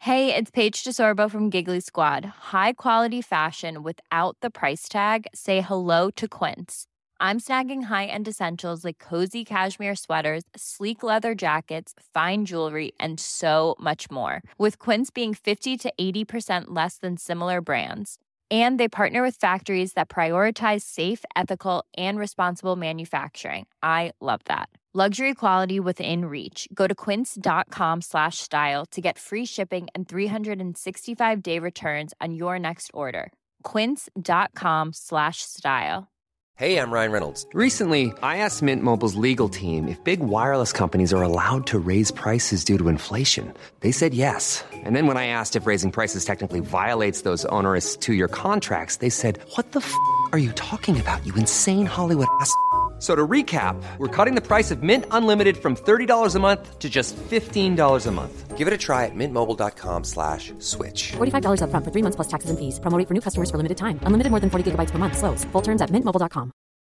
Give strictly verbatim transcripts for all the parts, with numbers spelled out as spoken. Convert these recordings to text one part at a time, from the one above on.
Hey, it's Paige DeSorbo from Giggly Squad. High quality fashion without the price tag. Say hello to Quince. I'm snagging high-end essentials like cozy cashmere sweaters, sleek leather jackets, fine jewelry, and so much more. With Quince being fifty to eighty percent less than similar brands. And they partner with factories that prioritize safe, ethical, and responsible manufacturing. I love that. Luxury quality within reach. Go to quince.com slash style to get free shipping and three sixty-five day returns on your next order. Quince.com slash style. Hey, I'm Ryan Reynolds. Recently, I asked Mint Mobile's legal team if big wireless companies are allowed to raise prices due to inflation. They said yes. And then when I asked if raising prices technically violates those onerous two-year contracts, they said, what the f*** are you talking about, you insane Hollywood ass f- So to recap, we're cutting the price of Mint Unlimited from thirty dollars a month to just fifteen dollars a month. Give it a try at mintmobile.com slash switch. forty-five dollars up front for three months plus taxes and fees. Promo rate for new customers for limited time. Unlimited more than forty gigabytes per month. Slows full terms at mint mobile dot com.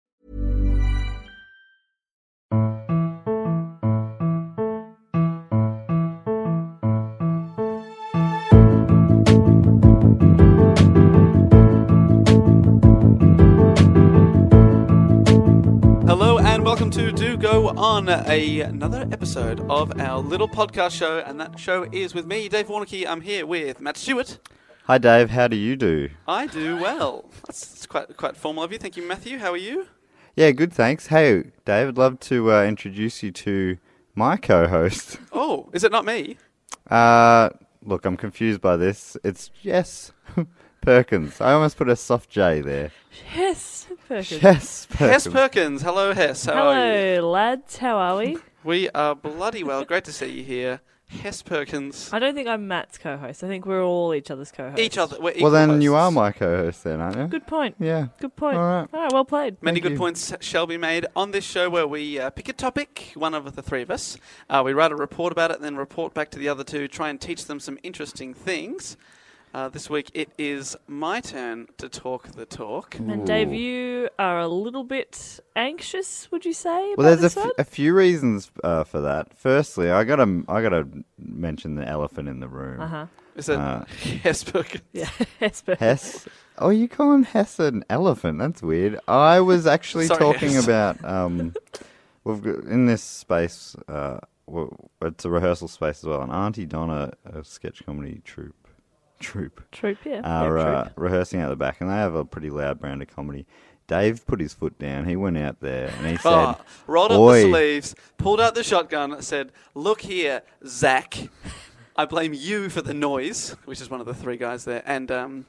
Hello and welcome to Do Go On, a, another episode of our little podcast show, and that show is with me, Dave Warnocky. I'm here with Matt Stewart. Hi Dave, how do you do? I do well. That's, that's quite quite formal of you. Thank you, Matthew. How are you? Yeah, good, thanks. Hey, Dave, I'd love to uh, introduce you to my co-host. Oh, is it not me? Uh, look, I'm confused by this. It's Jess Perkins. I almost put a soft J there. Hess Perkins. Jess Perkins. Hess Perkins. Hello, Hess. How Hello, are you? lads. How are we? We are bloody well. Great to see you here. Hess Perkins. I don't think I'm Matt's co-host. I think we're all each other's co-hosts. Each other. We're Well, then equal you are hosts. my co-host then, aren't you? Good point. Yeah. Good point. All right. All right, well played. Many Thank good you. points shall be made on this show where we uh, pick a topic, one of the three of us. Uh, we write a report about it and then report back to the other two, try and teach them some interesting things. Uh, this week it is my turn to talk the talk. And Dave, you are a little bit anxious, would you say? Well, about there's a, this f- one? a few reasons uh, for that. Firstly, I gotta I gotta mention the elephant in the room. Uh-huh. Is it Uh, Hess Perkins? Yeah, Hess Perkins. Hess. Oh, you calling Hess an elephant? That's weird. I was actually Sorry, talking Hess. about um, we've got, in this space. Uh, well, it's a rehearsal space as well. And Auntie Donna, a sketch comedy troupe, troupe, Troop, yeah. are yeah, uh, troop. rehearsing out the back, and they have a pretty loud brand of comedy. Dave put his foot down. He went out there and he said, Oh, rolled up "Oi." the sleeves, pulled out the shotgun, said, "Look here, Zach. I blame you for the noise," which is one of the three guys there. And um,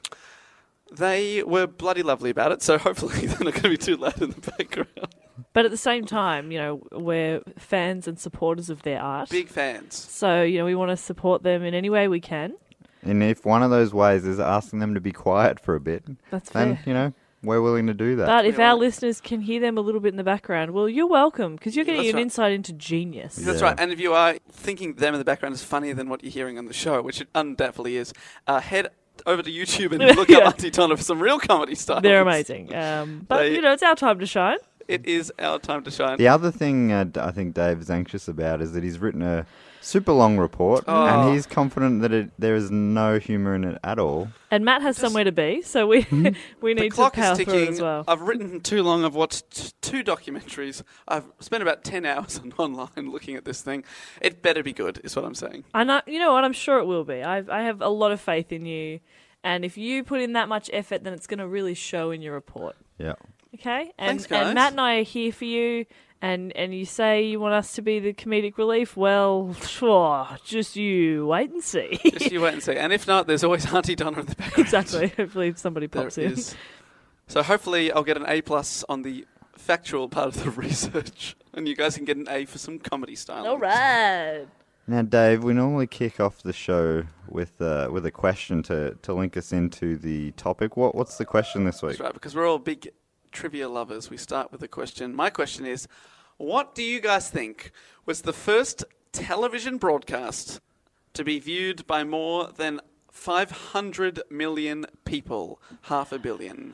they were bloody lovely about it, so hopefully they're not going to be too loud in the background. But at the same time, you know, we're fans and supporters of their art. Big fans. So, you know, we want to support them in any way we can. And if one of those ways is asking them to be quiet for a bit, That's then, fair. you know, we're willing to do that. But if We our are- listeners can hear them a little bit in the background, well, you're welcome, because you're Yeah, getting that's an right. insight into genius. That's Yeah. right. And if you are thinking them in the background is funnier than what you're hearing on the show, which it undoubtedly is, uh, head over to YouTube and look Yeah. up Auntie Donna for some real comedy stuff. They're amazing. Um, but, They- you know, it's our time to shine. It is our time to shine. The other thing uh, d- I think Dave is anxious about is that he's written a super long report, Oh. and he's confident that it, there is no humour in it at all. And Matt has somewhere to be, so we we The need to clock power is through it ticking. as well. I've written too long. I've watched t- two documentaries. I've spent about ten hours on online looking at this thing. It better be good, is what I'm saying. And I, you know what? I'm sure it will be. I I have a lot of faith in you, and if you put in that much effort, then it's going to really show in your report. Yeah. Okay? And, Thanks, guys. and Matt and I are here for you, and, and you say you want us to be the comedic relief. Well, sure, just you wait and see. Just you wait and see. And if not, there's always Auntie Donna in the background. Exactly. Hopefully somebody There pops in. is. So hopefully I'll get an A plus on the factual part of the research, and you guys can get an A for some comedy style. All right. Now, Dave, we normally kick off the show with uh, with a question to, to link us into the topic. What What's the question this week? That's right, because we're all big trivia lovers. We start with a question. My question is, what do you guys think was the first television broadcast to be viewed by more than five hundred million people? Half a billion.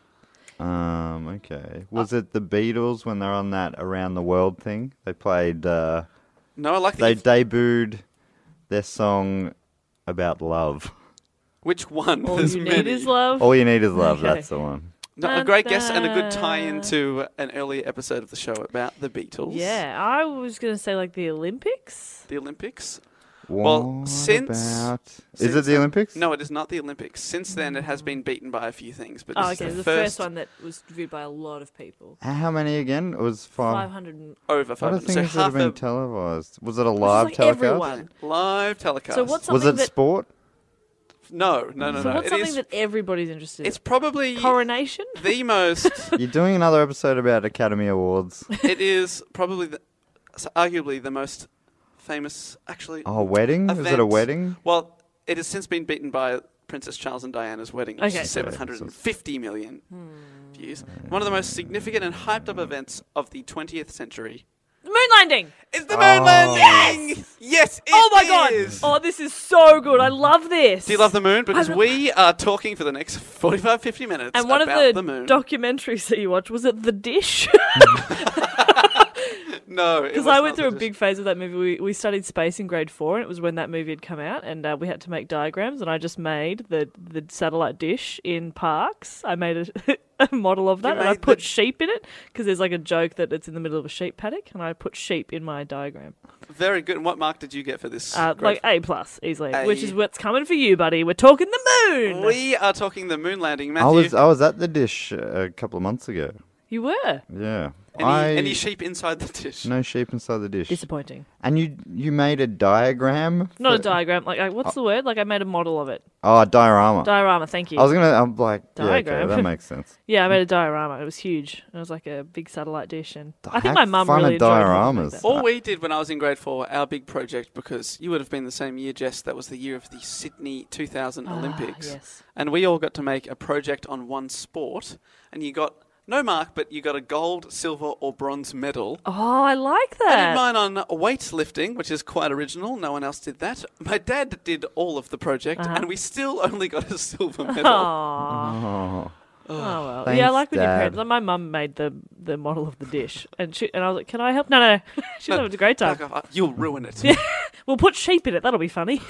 Um. Okay. Was it the Beatles when they're on that Around the World thing? They played. Uh, No, I like they that. you've- debuted their song about love. Which one? All There's you many. need is love. All you need is love. Okay. That's the one. No, a great guess and a good Da-da. tie-in to an earlier episode of the show about the Beatles. Yeah, I was going to say like the Olympics. The Olympics. What Well, since- about... since Is it the then- Olympics? No, it is not the Olympics. Since then, it has been beaten by a few things. But this Oh, is okay. the, The first, first one that was viewed by a lot of people. How many again? It was five. Five hundred. And, over What five are hundred. So things that have half been a televised? Was it a which is live like telecast? everyone. live telecast. So what's Was something it that? sport? No, no, no, So no. what's It something is- that everybody's interested It's in? probably Coronation. the most. You're doing another episode about Academy Awards. It is probably, the, so arguably, the most famous. Actually, Oh, wedding? Is it a event. wedding? Well, it has since been beaten by Princess Charles and Diana's wedding, which Okay. is seven hundred fifty million views. One of the most significant and hyped up events of the twentieth century Moon landing. is the moon landing. Yes, yes, it Oh my god. is. Oh, this is so good. I love this. Do you love the moon? Because I lo- we are talking for the next forty-five, fifty minutes And one about of the, the, moon. documentaries that you watched, was it The Dish? no, Because I went through a big phase of that movie. We, we studied space in grade four, and it was when that movie had come out, and uh, we had to make diagrams, and I just made the, the satellite dish in Parks. I made a, a model of that, and I made put the- sheep in it, because there's like a joke that it's in the middle of a sheep paddock, and I put sheep in my diagram. Very good. And what mark did you get for this? Uh, grade? like A plus, easily, A. which is what's coming for you, buddy. We're talking the moon! We are talking the moon landing, I Matthew. was I was at the dish uh, a couple of months ago. You were. Yeah. any, I, any sheep inside the dish? No sheep inside the dish. Disappointing. And you you made a diagram? Not a for- diagram. Like, like, what's the word? Like, I made a model of it. Oh, a diorama. Diorama, thank you. I was gonna. I'm like, yeah, okay, Diagram. that makes sense. Yeah, I made a diorama. It was huge. It was like a big satellite dish, and I think heck my mum fun are really enjoyed it. dioramas? All we did when I was in grade four, our big project, because you would have been the same year, Jess, that was the year of the Sydney two thousand Olympics. Yes. And we all got to make a project on one sport, and you got no mark, but you got a gold, silver, or bronze medal. Oh, I like I that. did mine on weightlifting, which is quite original. No one else did that. My dad did all of the project, Uh-huh. and we still only got a silver medal. Aww. Oh, Oh well, Thanks, yeah, I like when your Dad. parents. Like my mum made the the model of the dish, and she and I was like, "Can I help?" No, no, she No, had a great time. Back off. You'll ruin it. We'll put sheep in it. That'll be funny.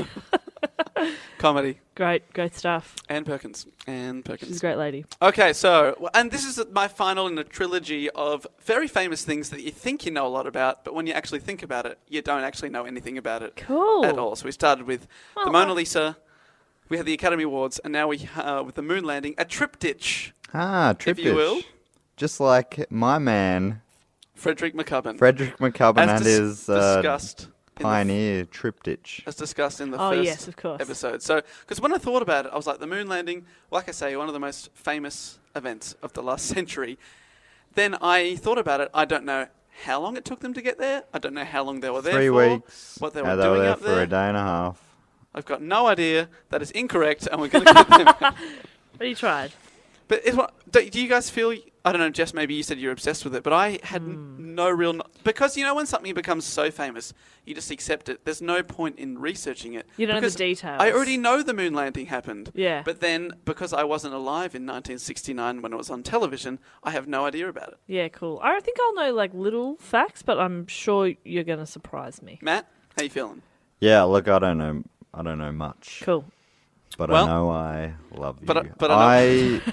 Comedy. Great, great stuff. Anne Perkins. Anne She's Perkins. a great lady. Okay, so, and this is my final in a trilogy of very famous things that you think you know a lot about, but when you actually think about it, you don't actually know anything about it Cool. at all. So we started with the Well, Mona I- Lisa, we had the Academy Awards, and now we, uh, with the moon landing, a triptych, ah, trip if you will. dish. Just like my man Frederick McCubbin. Frederick McCubbin As and dis- his uh, discussed in the pioneer triptych. as discussed in the Oh, first yes, of course. episode. So, because when I thought about it, I was like, the moon landing, like I say, one of the most famous events of the last century. Then I thought about it. I don't know how long it took them to get there. I don't know how long they were there Three for. weeks. What they Yeah, were they doing were there up for there. a day and a half. I've got no idea. That is incorrect, and we're going to get them. But you tried. But is what, do, do you guys feel? I don't know, Jess. Maybe you said you're obsessed with it, but I had n- Hmm. no real kno- because you know when something becomes so famous, you just accept it. There's no point in researching it. You don't know the because details. I already know the moon landing happened. Yeah. But then because I wasn't alive in nineteen sixty-nine when it was on television, I have no idea about it. Yeah, cool. I think I'll know like little facts, but I'm sure you're going to surprise me. Matt, how you feeling? Yeah, look, I don't know. I don't know much, Cool. but Well- I know I love you. But I- but I I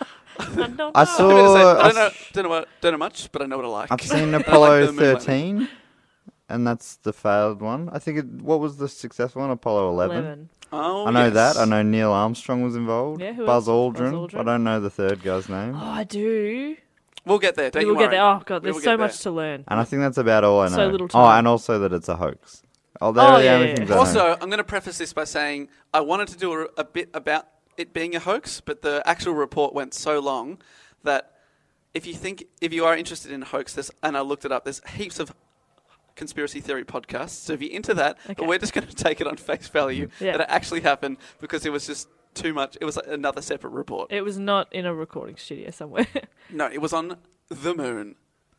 I don't know. I I'm saw. gonna say, I I don't know, s- don't know, what, don't know much, but I know what I like. I've seen I like Apollo the moon landing. thirteen, and that's the failed one. I think it. What was the successful one? Apollo eleven. Eleven. Oh, I know yes. that. I know Neil Armstrong was involved. Yeah, who Buzz else? Aldrin. Buzz Aldrin. I don't know the third guy's name. Oh, I do. We'll get there. Don't We you will get worry. there. Oh god, We there's will so get much there. to learn. And I think that's about all I know. So little Oh, time. and also that it's a hoax. Oh, they're Oh, the yeah, only yeah, things yeah. I know. Also, I'm going to preface this by saying I wanted to do a, a bit about it being a hoax, but the actual report went so long that if you think if you are interested in hoax, this and I looked it up, there's heaps of conspiracy theory podcasts. So if you're into that, Okay. but we're just going to take it on face value Yeah. that it actually happened because it was just too much. It was like another separate report. It was not in a recording studio somewhere. no, it was on the moon.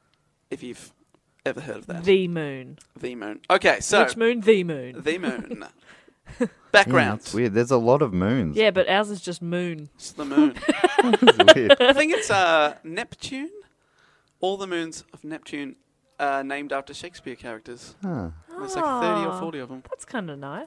If you've ever heard of that, The moon. the moon. Okay, so Which moon? The moon. the moon. Yeah, Background. that's weird. There's a lot of moons. Yeah, but ours is just moon. It's the moon. It's weird. I think it's uh, Neptune. All the moons of Neptune are named after Shakespeare characters. Huh. There's like thirty or Ah. forty of them. That's kind of nice.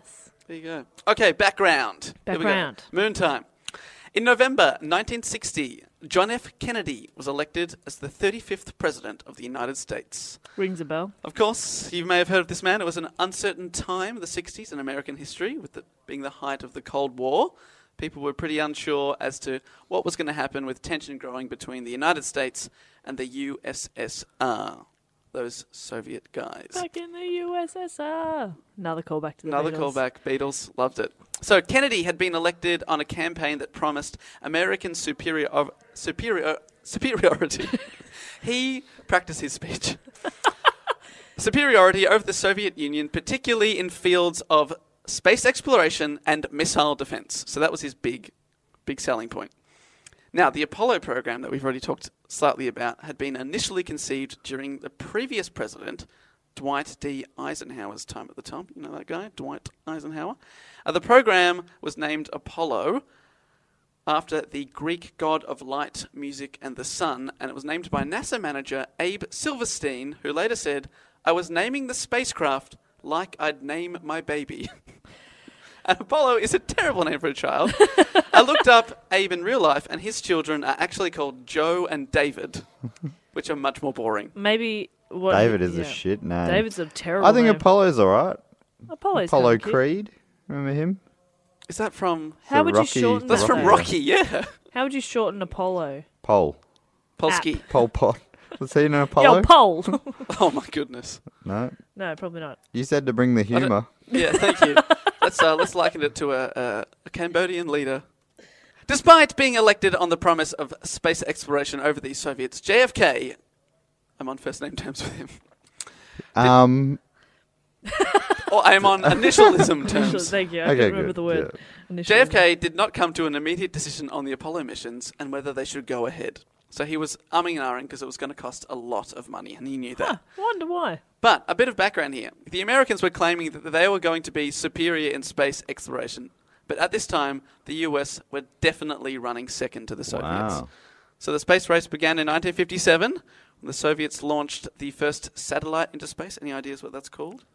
There you go. Okay, background. Here we go. Background. Moon time. In November nineteen sixty, John F. Kennedy was elected as the thirty-fifth President of the United States. Rings a bell. Of course, you may have heard of this man. It was an uncertain time, the sixties, in American history, with it being the height of the Cold War. People were pretty unsure as to what was going to happen, with tension growing between the United States and the U S S R, those Soviet guys. Back in the U S S R. Another callback to the Another Beatles. callback. Beatles loved it. So Kennedy had been elected on a campaign that promised American superior superior superiority. He practiced his speech. Superiority over the Soviet Union, particularly in fields of space exploration and missile defense. So that was his big, big selling point. Now, the Apollo program that we've already talked slightly about had been initially conceived during the previous president, Dwight D. Eisenhower's time at the top. You know that guy, Dwight Eisenhower? Uh, the program was named Apollo after the Greek god of light, music, and the sun, and it was named by NASA manager Abe Silverstein, who later said, "I was naming the spacecraft like I'd name my baby." And Apollo is a terrible name for a child. I looked up Abe in real life, and his children are actually called Joe and David, which are much more boring. Maybe... What, David is yeah. a shit name. David's a terrible I think name. Apollo's alright. Apollo's Apollo kinda cute. Creed. Remember him? Is that from... How would Rocky- you shorten That's that? from though? Rocky, yeah. How would you shorten Apollo? Pole. Polsky. Pole Pot. Was he an Apollo? Yo, Pole! Oh, my goodness. No. No, probably not. You said to bring the don't- humour. Yeah, thank you. let's uh, let's liken it to a, a, a Cambodian leader. Despite being elected on the promise of space exploration over the Soviets, J F K, I'm on first name terms with him, Um. or I am on initialism terms. Thank you. I Okay, can remember good, the word. yeah. Initially. J F K did not come to an immediate decision on the Apollo missions and whether they should go ahead. So he was umming and ahhing because it was going to cost a lot of money, and he knew that. Huh, I wonder why. But a bit of background here. The Americans were claiming that they were going to be superior in space exploration. But at this time, the U S were definitely running second to the Soviets. Wow. So the space race began in nineteen fifty-seven, when the Soviets launched the first satellite into space. Any ideas what that's called?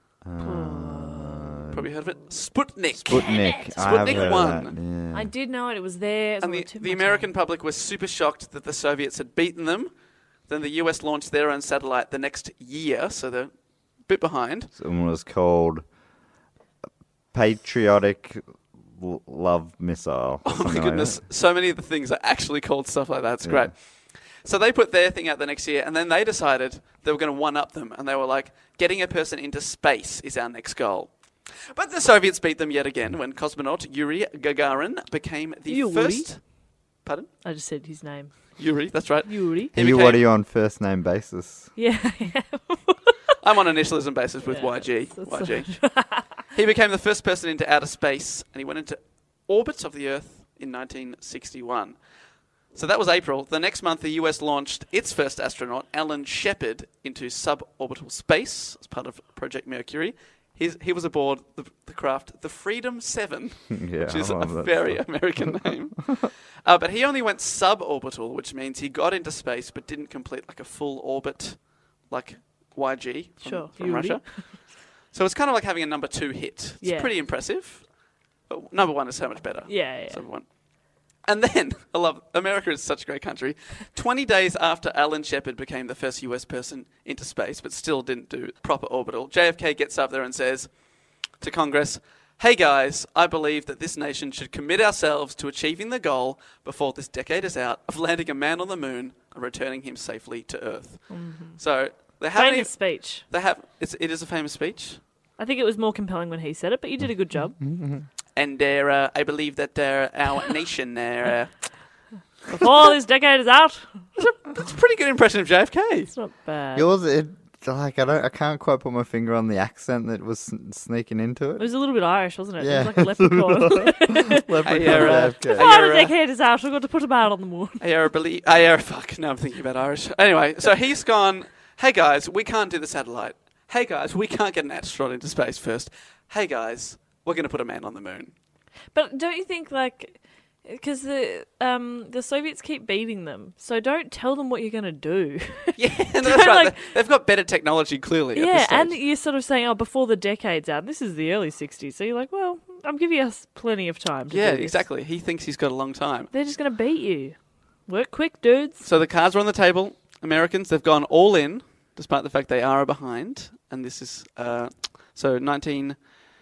Probably heard of it. Sputnik. Sputnik. I have Sputnik heard of one. that, yeah. I did know it. It was there. It was on And the, tip of the my American tongue. public was super shocked that the Soviets had beaten them. Then the U S launched their own satellite the next year, so they're a bit behind. Someone was called Patriotic L- Love Missile. Oh my goodness, so many of the things are actually called stuff like that. It's Yeah. great. So they put their thing out the next year, and then they decided they were going to one-up them, and they were like, getting a person into space is our next goal. But the Soviets beat them yet again when cosmonaut Yuri Gagarin became the Yuri? first... Pardon? I just said his name. Yuri, that's right. Yuri. He You, became- what are you on first name basis? Yeah. I'm on initialism basis with Yeah, Y G. that's- Y G. He became the first person into outer space, and he went into orbit of the Earth in nineteen sixty-one. So that was April. The next month, the U S launched its first astronaut, Alan Shepard, into suborbital space as part of Project Mercury. He's, he was aboard the, the craft, the Freedom seven, Yeah, which is I a love that very stuff. American name. uh, but he only went suborbital, which means he got into space but didn't complete like a full orbit, like Y G from, Sure, from Yuri. Russia. So it's kind of like having a number two hit. It's Yeah. pretty impressive. But number one is so much better. Yeah, yeah. So one. And then, I love, America is such a great country. twenty days after Alan Shepard became the first U S person into space, but still didn't do proper orbital, J F K gets up there and says to Congress, "Hey guys, I believe that this nation should commit ourselves to achieving the goal before this decade is out of landing a man on the moon and returning him safely to Earth." Mm-hmm. So, they haven't Famous speech. They have. It's, it is a famous speech, I think it was more compelling when he said it, but you did a good job. and uh, I believe that uh, our nation uh, Before this decade is out. that's a pretty good impression of J F K. It's not bad. Yours, it like I don't, I can't quite put my finger on the accent that was sn- sneaking into It it. was a little bit Irish, wasn't it? Yeah. It was like a leprechaun. Leprechaun I, uh, J F K. I- Before the uh, decade is out, we've got to put a man on the moon. I uh, believe. I uh, fuck. Now I'm thinking about Irish. Anyway, so he's gone. Hey guys, we can't do the satellite. Hey guys, we can't get an astronaut into space first. Hey guys, we're going to put a man on the moon. But don't you think, like, because the um the Soviets keep beating them, so don't tell them what you're going to do. Yeah, no, that's right. Like- They- They've got better technology clearly. at this yeah, stage. and you're sort of saying, oh, before the decade's out. This is the early sixties, so you're like, well, I'm giving us plenty of time to Yeah, do this. exactly. He thinks he's got a long time. They're just going to beat you. Work quick, dudes. So the cards are on the table. Americans, they've gone all in, despite the fact they are behind. And this is, uh, so nineteen,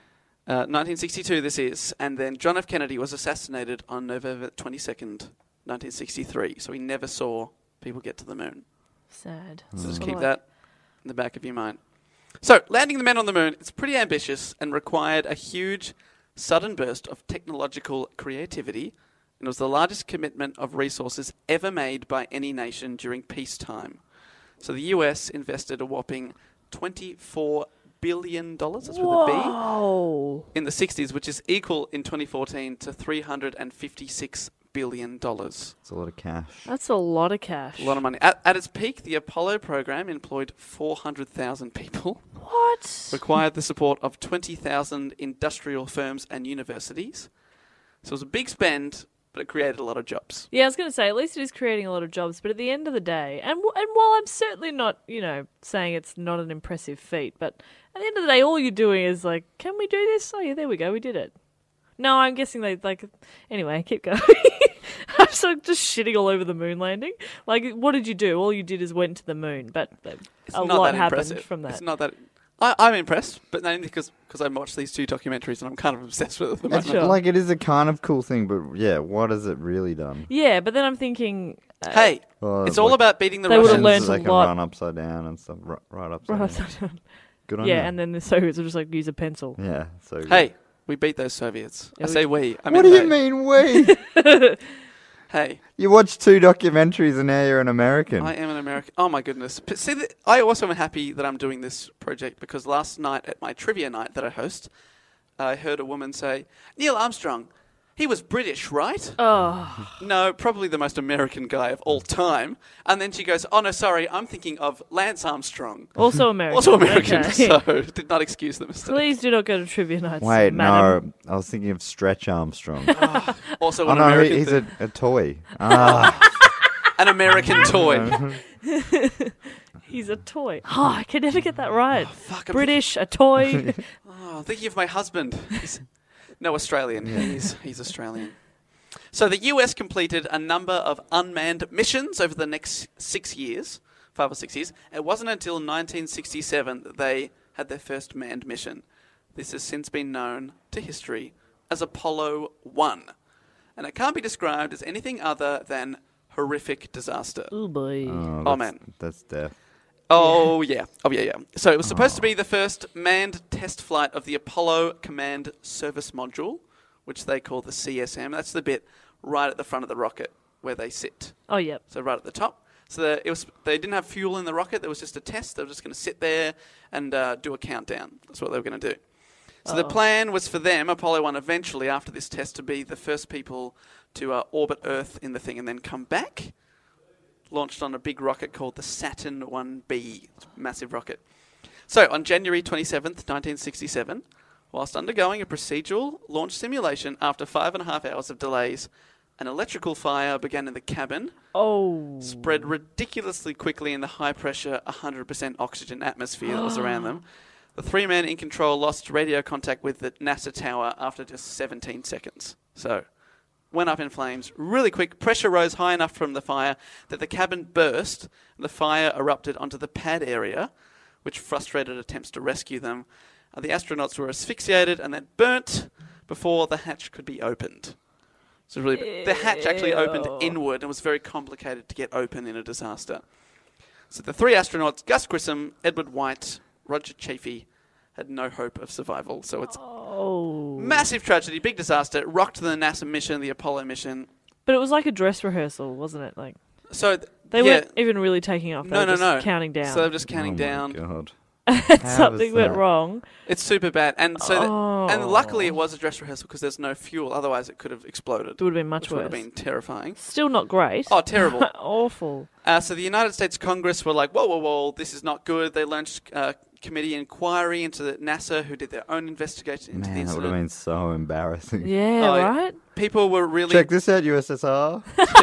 uh, nineteen sixty-two this is. And then John F. Kennedy was assassinated on November twenty-second, nineteen sixty-three. So he never saw people get to the moon. Sad. So just What keep do I- that in the back of your mind. So, landing the men on the moon, it's pretty ambitious and required a huge, sudden burst of technological creativity, and it was the largest commitment of resources ever made by any nation during peacetime. So the U S invested a whopping twenty-four billion dollars, that's with a B, Whoa. in the sixties, which is equal in twenty fourteen to three hundred fifty-six billion dollars. It's a lot of cash. That's a lot of cash. A lot of money. At, at its peak, the Apollo program employed four hundred thousand people, What? required the support of twenty thousand industrial firms and universities. So it was a big spend, but it created a lot of jobs. Yeah, I was going to say, at least it is creating a lot of jobs, but at the end of the day, and w- and while I'm certainly not, you know, saying it's not an impressive feat, but at the end of the day, all you're doing is like, can we do this? Oh yeah, there we go, we did it. No, I'm guessing they, like, anyway, keep going. I'm so just shitting all over the moon landing. Like, what did you do? All you did is went to the moon, but It's a not lot that happened impressive. from that. It's not that... I, I'm impressed, but mainly because because I watched these two documentaries and I'm kind of obsessed with it at the moment. Sure. Like, it is a kind of cool thing, but yeah, what has it really done? Yeah, but then I'm thinking... Uh, Hey, Well, it's all like, about beating the They would've Russians. learned they a can lot. run upside down and stuff, right, right upside right, down. upside down. Good on you. Yeah, and then the Soviets will just, like, use a pencil. Yeah, so good. Hey, we beat those Soviets. Yeah, I we say d- we. I What mean do you they. mean, we? Hey, You watched two documentaries and now you're an American. I am an American. Oh my goodness. But see, th- I also am happy that I'm doing this project because last night at my trivia night that I host, I heard a woman say, Neil Armstrong, he was British, right? Oh, No, probably the most American guy of all time. And then she goes, oh no, sorry, I'm thinking of Lance Armstrong. also American. Also American, Okay. so did not excuse the mistake. Please do not go to trivia nights. Wait, madam. no, I was thinking of Stretch Armstrong. Also oh an no, American, he's thing. a, a toy. Ah, An American toy. He's a toy. Oh, I can never get that right. Fuck, I'm British, a toy. Oh, I'm thinking of my husband. He's, no, Australian. He's, he's Australian. So the U S completed a number of unmanned missions over the next six years, five or six years. It wasn't until nineteen sixty-seven that they had their first manned mission. This has since been known to history as Apollo one. And it can't be described as anything other than horrific disaster. Oh boy. oh, Oh, that's- man. That's death. Oh, yeah. Oh, yeah, yeah. So it was supposed to be the first manned test flight of the Apollo Command Service Module, which they call the C S M. That's the bit right at the front of the rocket where they sit. Oh, yep. So right at the top. So the, it was they didn't have fuel in the rocket. There was just a test. They were just going to sit there and uh, do a countdown. That's what they were going to do. So the plan was for them, Apollo one, eventually after this test, to be the first people to uh, orbit Earth in the thing and then come back. Launched on a big rocket called the Saturn one B. It's a massive rocket. So on January twenty-seventh, nineteen sixty-seven, whilst undergoing a procedural launch simulation after five and a half hours of delays, an electrical fire began in the cabin, Oh. spread ridiculously quickly in the high-pressure, one hundred percent oxygen atmosphere that was around them. The three men in control lost radio contact with the NASA tower after just seventeen seconds. So, went up in flames really quick. Pressure rose high enough from the fire that the cabin burst. And the fire erupted onto the pad area, which frustrated attempts to rescue them. Uh, the astronauts were asphyxiated and then burnt before the hatch could be opened. So really, the hatch actually opened Ew. inward and was very complicated to get open in a disaster. So the three astronauts, Gus Grissom, Edward White, Roger Chaffee, had no hope of survival. So it's Oh. massive tragedy, big disaster. It rocked the NASA mission, the Apollo mission. But it was like a dress rehearsal, wasn't it? Like So th- they yeah, weren't even really taking off. They no, were no, just no, counting down. So they're just counting oh down. My God. and How something was went that? wrong. It's super bad, and so th- and Oh. luckily it was a dress rehearsal because there's no fuel. Otherwise, it could have exploded. It would have been much which would worse. have been terrifying. Still not great. Oh, terrible. Awful. Uh, so the United States Congress were like, whoa, whoa, whoa, this is not good. They launched a committee inquiry into the NASA, who did their own investigation into the Man, that would incident. have been so embarrassing. Yeah, Oh, yeah. right? People were really... Check this out, U S S R.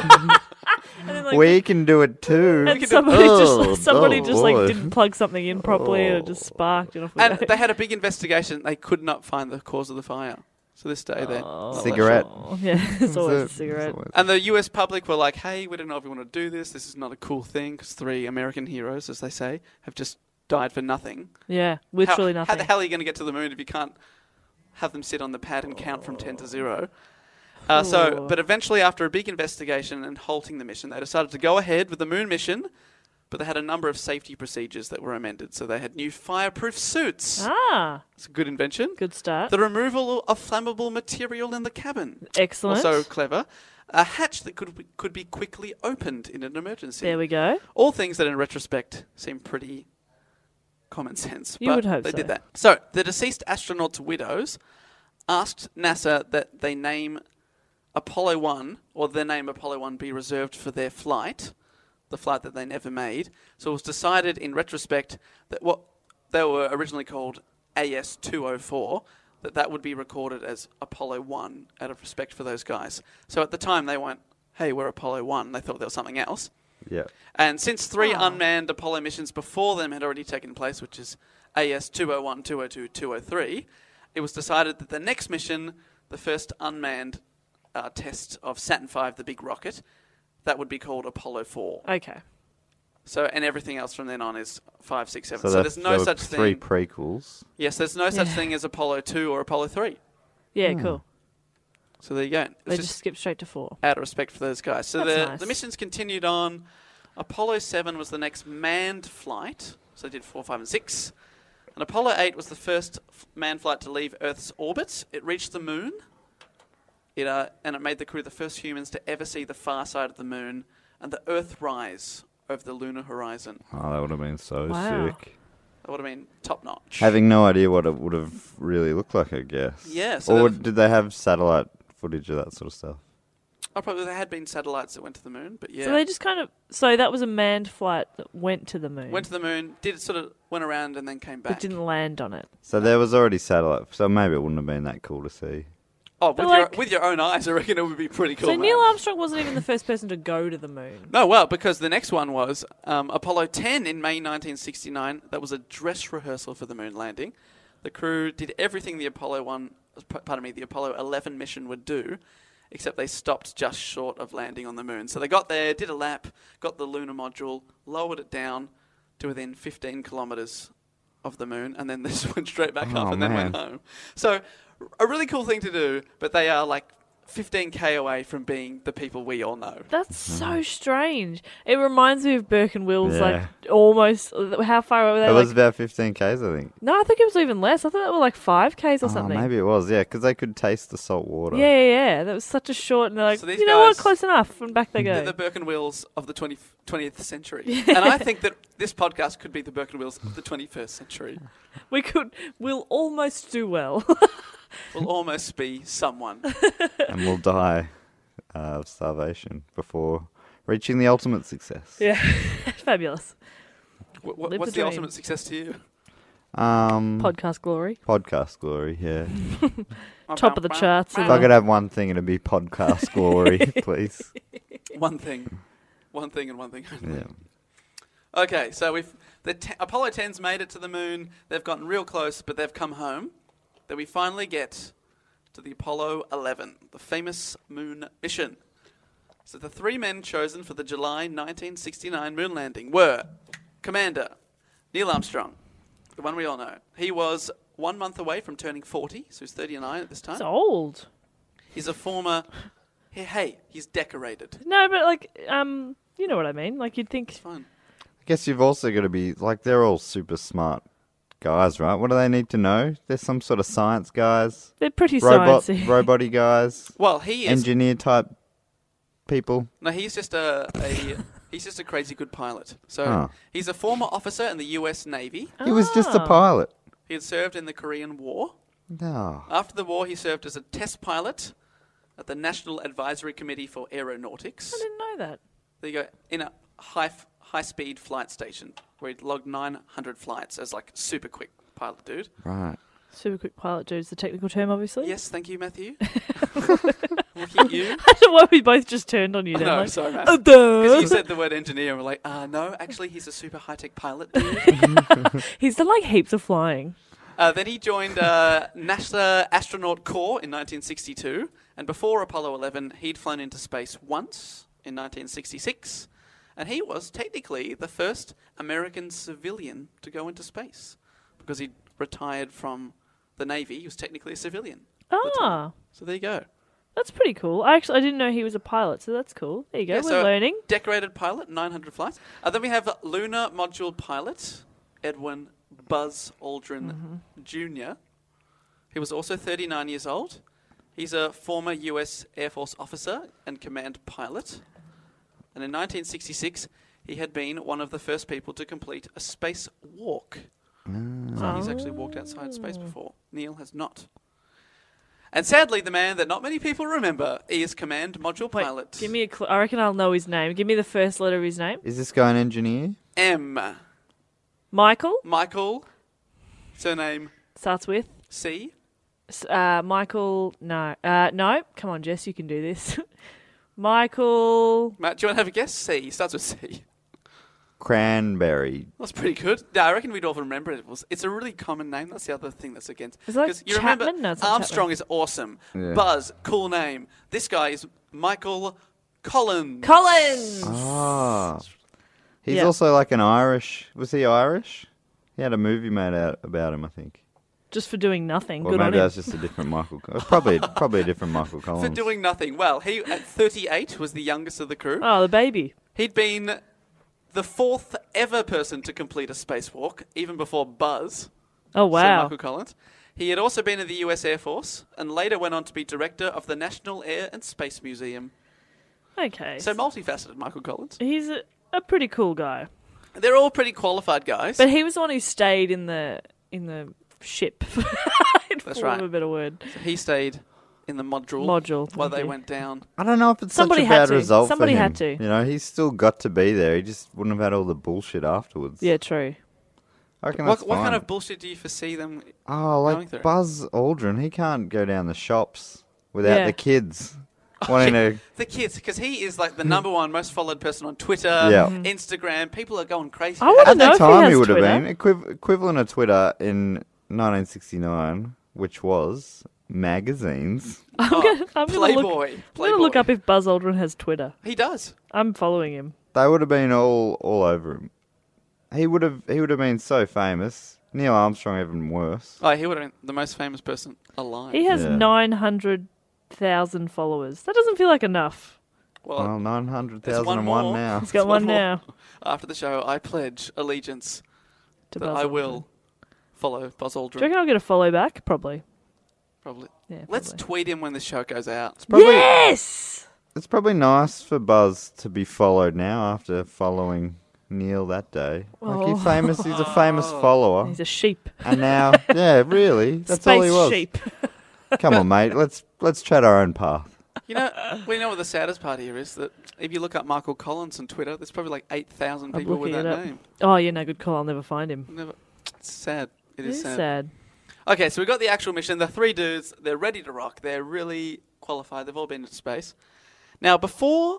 And then, like, we can do it too. and somebody Oh, just somebody oh, just like boy. didn't plug something in properly and it just sparked and off we And go. they had a big investigation. They could not find the cause of the fire. So this day they're Oh, not Cigarette. oh, yeah, it's always a cigarette. And the U S public were like, hey, we don't know if we want to do this. This is not a cool thing because three American heroes, as they say, have just died for nothing. Yeah, literally how, nothing. How the hell are you going to get to the moon if you can't have them sit on the pad and count from ten to zero? Uh, so, Ooh. but eventually, after a big investigation and halting the mission, they decided to go ahead with the moon mission, but they had a number of safety procedures that were amended. So they had new fireproof suits. Ah, It's a good invention. good start. The removal of flammable material in the cabin. Excellent. Also clever. A hatch that could be, could be quickly opened in an emergency. There we go. All things that in retrospect seem pretty common sense. You but would hope they so. did that. So the deceased astronauts' widows asked NASA that they name Apollo one, or their name Apollo one be reserved for their flight, the flight that they never made. So it was decided in retrospect that what they were originally called A S two oh four, that that would be recorded as Apollo one out of respect for those guys. So at the time they went, hey, we're Apollo one. They thought there was something else. Yeah. And since three Oh. unmanned Apollo missions before them had already taken place, which is A S two oh one, two oh two, two oh three, it was decided that the next mission, the first unmanned uh, test of Saturn five, the big rocket, that would be called Apollo four. Okay. So, and everything else from then on is five, six, seven. So, So, that's- there's no there were such three thing. prequels. Yes, there's no such Yeah. thing as Apollo two or Apollo three. Yeah, Hmm. cool. So there you go. It's They just just skipped straight to four. out of respect for those guys. So That's the, nice. the missions continued on. Apollo seven was the next manned flight. So they did four, five, and six. And Apollo eight was the first f- manned flight to leave Earth's orbit. It reached the moon. It, uh, and it made the crew the first humans to ever see the far side of the moon and the Earth rise over the lunar horizon. Oh, that would have been so Wow. sick. That would have been top notch. Having no idea what it would have really looked like, I guess. Yeah, so Or they've- did they have satellite footage of that sort of stuff? Oh, probably there had been satellites that went to the moon, but yeah. So they just kind of. So that was a manned flight that went to the moon. went to the moon, did sort of went around and then came back. but didn't land on it. So there was already satellite, so maybe it wouldn't have been that cool to see. Oh, with But your like- with your own eyes, I reckon it would be pretty cool. so man. Neil Armstrong wasn't even the first person to go to the moon. No, well, because the next one was um, Apollo ten in May nineteen sixty-nine. That was a dress rehearsal for the moon landing. The crew did everything the Apollo one, p- pardon me, the Apollo eleven mission would do, except they stopped just short of landing on the moon. So they got there, did a lap, got the lunar module, lowered it down to within fifteen kilometres of the moon, and then they just went straight back up Oh, and then went man. home. So a really cool thing to do, but they are like fifteen k away from being the people we all know. That's so strange. It reminds me of Burke and Will's, Yeah. like, almost. How far away were they? It was Like, about fifteen kays, I think. no, I think it was even less. I thought they were like five Ks or Oh, something. maybe it was, yeah, because they could taste the salt water. Yeah, yeah, yeah. That was such a short, and they're like, So these you know what, guys- close enough. And back they go. They're the Burke and Wills of the twentieth, twentieth century. And I think that this podcast could be the Burke and Wills of the twenty-first century. We could, we'll almost do well. We'll almost be someone. And we'll die uh, of starvation before reaching the ultimate success. yeah, fabulous. Wh- wh- Live what's the the, dream. ultimate success to you? Um, Podcast glory, podcast glory, yeah. top of the charts. If I could have one thing, it'd be podcast glory, please. One thing. One thing and one thing only. Yeah. Okay, so we've the te- Apollo ten's made it to the moon. They've gotten real close, but they've come home. Then we finally get to the Apollo eleven, the famous moon mission. So the three men chosen for the July nineteen sixty-nine moon landing were Commander Neil Armstrong, the one we all know. He was one month away from turning forty, so he's thirty-nine at this time. It's old. He's a former... Hey, hey, he's decorated. No, but like, um, you know what I mean. Like you'd think. It's fine. I guess you've also got to be, like, they're all super smart guys, right? What do they need to know? There's some sort of science guys, They're pretty robot, sciencey. robot-y guys, Well, he is... engineer-type people. No, he's just a, a he's just a crazy good pilot. So Oh. he's a former officer in the U S Navy. He was just a Ah. pilot. He had served in the Korean War. No. After the war, he served as a test pilot at the National Advisory Committee for Aeronautics. I didn't know that. There you go, in a high f- high speed flight station where he logged nine hundred flights as like super quick pilot dude. Right. Super quick pilot dude's the technical term, obviously. Yes, thank you, Matthew. Looking at you. I don't know why we both just turned on you. Oh, Then, no, like, sorry, Matt. oh, Because duh. you said the word engineer, and we're like, uh, no, actually, he's a super high tech pilot dude. He's done like heaps of flying. Uh, then he joined uh, NASA Astronaut Corps in nineteen sixty-two, and before Apollo eleven, he'd flown into space once in nineteen sixty-six, and he was technically the first American civilian to go into space because he retired from the Navy. He was technically a civilian. at the time. Ah, So there you go. that's pretty cool. I actually I didn't know he was a pilot, so that's cool. There you go. Yeah, We're so learning. Decorated pilot, nine hundred flights. Uh, then we have lunar module pilot, Edwin Buzz Aldrin Mm-hmm. Junior He was also thirty-nine years old. He's a former U S Air Force officer and command pilot. And in nineteen sixty-six, he had been one of the first people to complete a space walk. So he's actually walked outside space before. Neil has not. And sadly, the man that not many people remember is Command Module Wait, Pilot. give me a cl- I reckon I'll know his name. Give me the first letter of his name. Is this guy an engineer? M. Michael Michael. Surname starts with C. S- uh, Michael. No, uh, no. Come on, Jess, you can do this. Michael. Matt, do you want to have a guess? C. Starts with C. Cranberry. That's pretty good. Yeah, I reckon we'd all remember it. Was It's a really common name. That's the other thing that's against. Is it like 'Cause you remember Chapman? No, it's not Armstrong Chapman. is awesome. Yeah. Buzz, cool name. This guy is Michael Collins. Collins. Ah. He's Yeah. also like an Irish. Was he Irish? He had a movie made out about him, I think. Just for doing nothing. Or Good on maybe him. that's just a different Michael. Collins. Probably, probably a different Michael Collins. For doing nothing. Well, he at thirty-eight was the youngest of the crew. Oh, the baby. He'd been the fourth ever person to complete a spacewalk, even before Buzz. Oh, Sir wow. Michael Collins. He had also been in the U S Air Force and later went on to be director of the National Air and Space Museum. Okay. So multifaceted, Michael Collins. He's a, a pretty cool guy. They're all pretty qualified guys. But he was the one who stayed in the in the ship. That's For right. a better word. So he stayed in the module, Module, while thank they you. went down. I don't know if it's Somebody such a had bad to. result Somebody for him. had to. You know, he's still got to be there. He just wouldn't have had all the bullshit afterwards. Yeah, true. I reckon What, that's what fine. kind of bullshit do you foresee them? Oh, going like through? Buzz Aldrin, he can't go down the shops without Yeah. the kids wanting to. The kids, because he is like the number one most followed person on Twitter, Yeah. Instagram. People are going crazy. I wanna At know that if he time, has he would have Twitter. been equiv- equivalent of Twitter in nineteen sixty-nine, which was magazines. I'm Oh, gonna, I'm gonna look, Playboy. I'm Playboy. gonna look up if Buzz Aldrin has Twitter. He does. I'm following him. They would have been all all over him. He would have he would have been so famous. Neil Armstrong even worse. Oh, he would have been the most famous person alive. He has Yeah. nine hundred thousand followers. That doesn't feel like enough. Well, Well, nine hundred there's thousand one and more. one now. He's got There's one more. now. After the show, I pledge allegiance To that Buzz I Aldrin. will follow Buzz Do you Aldrin. reckon I'll get a follow back? Probably. Probably. Yeah. Let's probably. tweet him when the show goes out. Probably, Yes. It's probably nice for Buzz to be followed now after following Neil that day. Like Oh. he famous, he's a famous follower, He's a sheep. and now, yeah, really, that's Space all he was. sheep. Come on, mate, let's let's tread our own path. You know, we know what the saddest part here is that if you look up Michael Collins on Twitter, there's probably like eight thousand I'm people with looking that it up. name. Oh yeah, no good call. I'll never find him. Never. It's sad. It It is is sad. sad. Okay, so we've got the actual mission. The three dudes, they're ready to rock. They're really qualified. They've all been into space. Now, before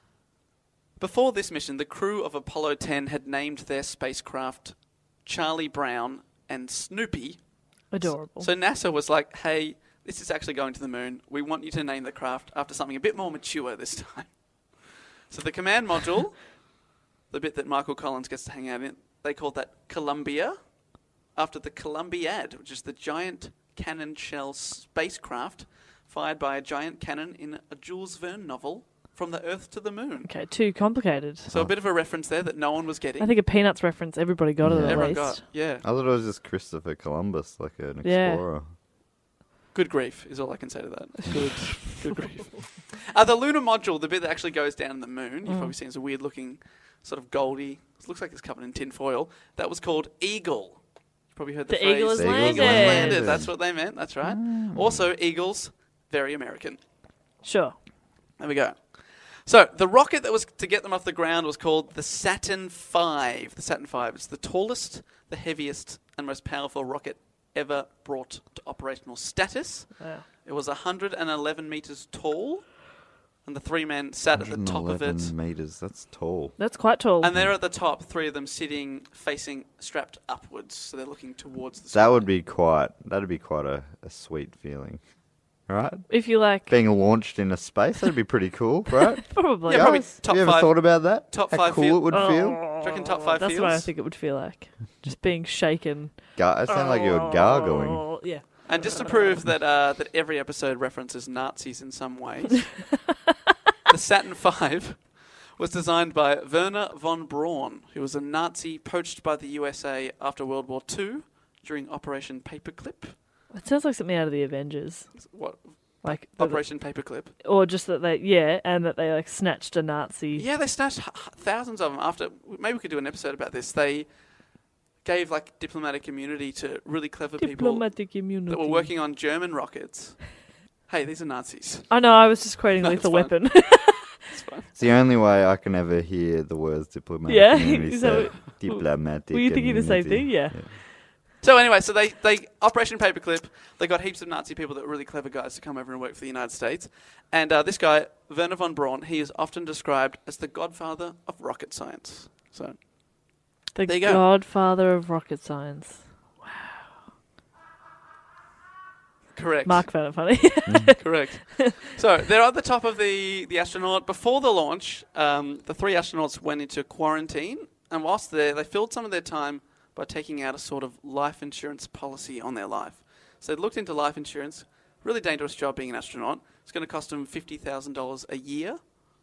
before this mission, the crew of Apollo ten had named their spacecraft Charlie Brown and Snoopy. Adorable. So NASA was like, hey, this is actually going to the moon. We want you to name the craft after something a bit more mature this time. So the command module, the bit that Michael Collins gets to hang out in, they called that Columbia, after the Columbiad, which is the giant cannon shell spacecraft fired by a giant cannon in a Jules Verne novel, From the Earth to the Moon. Okay, too complicated. So a bit of a reference there that no one was getting. I think a Peanuts reference. Everybody got it Yeah. at Everyone least. got, yeah. I thought it was just Christopher Columbus, like an Yeah. explorer. Good grief is all I can say to that. Good, good grief. Uh, the lunar module, the bit that actually goes down in the moon, you've probably seen it's a weird looking, sort of goldy, it looks like it's covered in tin foil. That was called Eagle. You've probably heard the, The phrase. eagle has The eagle has Eagle has landed. landed. That's what they meant. That's right. Also, eagles, very American. Sure. There we go. So the rocket that was to get them off the ground was called the Saturn five. The Saturn five. It's the tallest, the heaviest, and most powerful rocket ever brought to operational status. Wow. It was one hundred eleven meters tall, and the three men sat at the top of it. meters. That's tall. That's quite tall. And they're at the top, three of them sitting, facing, strapped upwards, so they're looking towards the sky. That would be quite. That'd be quite a, a sweet feeling, right? If you like, Being launched into space, that'd be pretty cool, right? probably. Yeah, probably Guys, top have you ever five- thought about that? top How five cool feel- it would Oh, feel. Do you reckon top five That's feels? what I think it would feel like. Just being shaken. Gar- it sounded like you were gargling. Oh, yeah. And just to prove that uh, that every episode references Nazis in some ways, the Saturn five was designed by Werner von Braun, who was a Nazi poached by the U S A after World War Two during Operation Paperclip. It sounds like something out of the Avengers. What? Like the- Operation Paperclip. Or just that they, yeah, and that they like snatched a Nazi. Yeah, they snatched h- h- thousands of them after. Maybe we could do an episode about this. They gave like diplomatic immunity to really clever Diplomatic people immunity. that were working on German rockets. Hey, these are Nazis. I know, I was just quoting No, Lethal it's fine. Weapon. It's fine. It's the only way I can ever hear the words diplomatic Yeah, immunity is that said. what- Diplomatic Were you thinking the same immunity. thing? Yeah. So anyway, so they, they Operation Paperclip, they got heaps of Nazi people that were really clever guys to come over and work for the United States. And uh, this guy, Werner von Braun, he is often described as the godfather of rocket science. So The There you go. godfather of rocket science. correct. Mark found it funny. Correct. So they're at the top of the, the astronaut. Before the launch, um, the three astronauts went into quarantine. And whilst there, they filled some of their time by taking out a sort of life insurance policy on their life. So they looked into life insurance. Really dangerous job being an astronaut. It's going to cost them fifty thousand dollars a year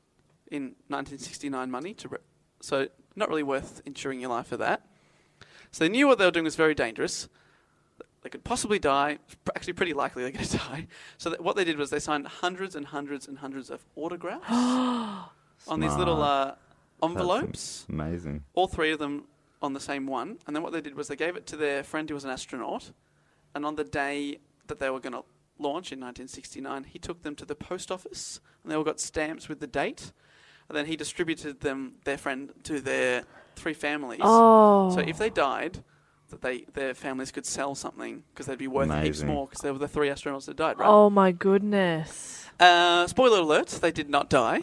in nineteen sixty-nine money. To re- so not really worth insuring your life for that. So they knew what they were doing was very dangerous. They could possibly die. Actually, pretty likely they're going to die. So that what they did was they signed hundreds and hundreds and hundreds of autographs on these little uh, envelopes. That's amazing. All three of them on the same one. And then what they did was they gave it to their friend who was an astronaut. And on the day that they were going to launch in nineteen sixty-nine, he took them to the post office. And they all got stamps with the date. And then he distributed them, their friend, to their three families. Oh. So if they died, that they their families could sell something because they'd be worth heaps Amazing. more because they were the three astronauts that died, right? Oh my goodness. Uh, spoiler alert, they did not die.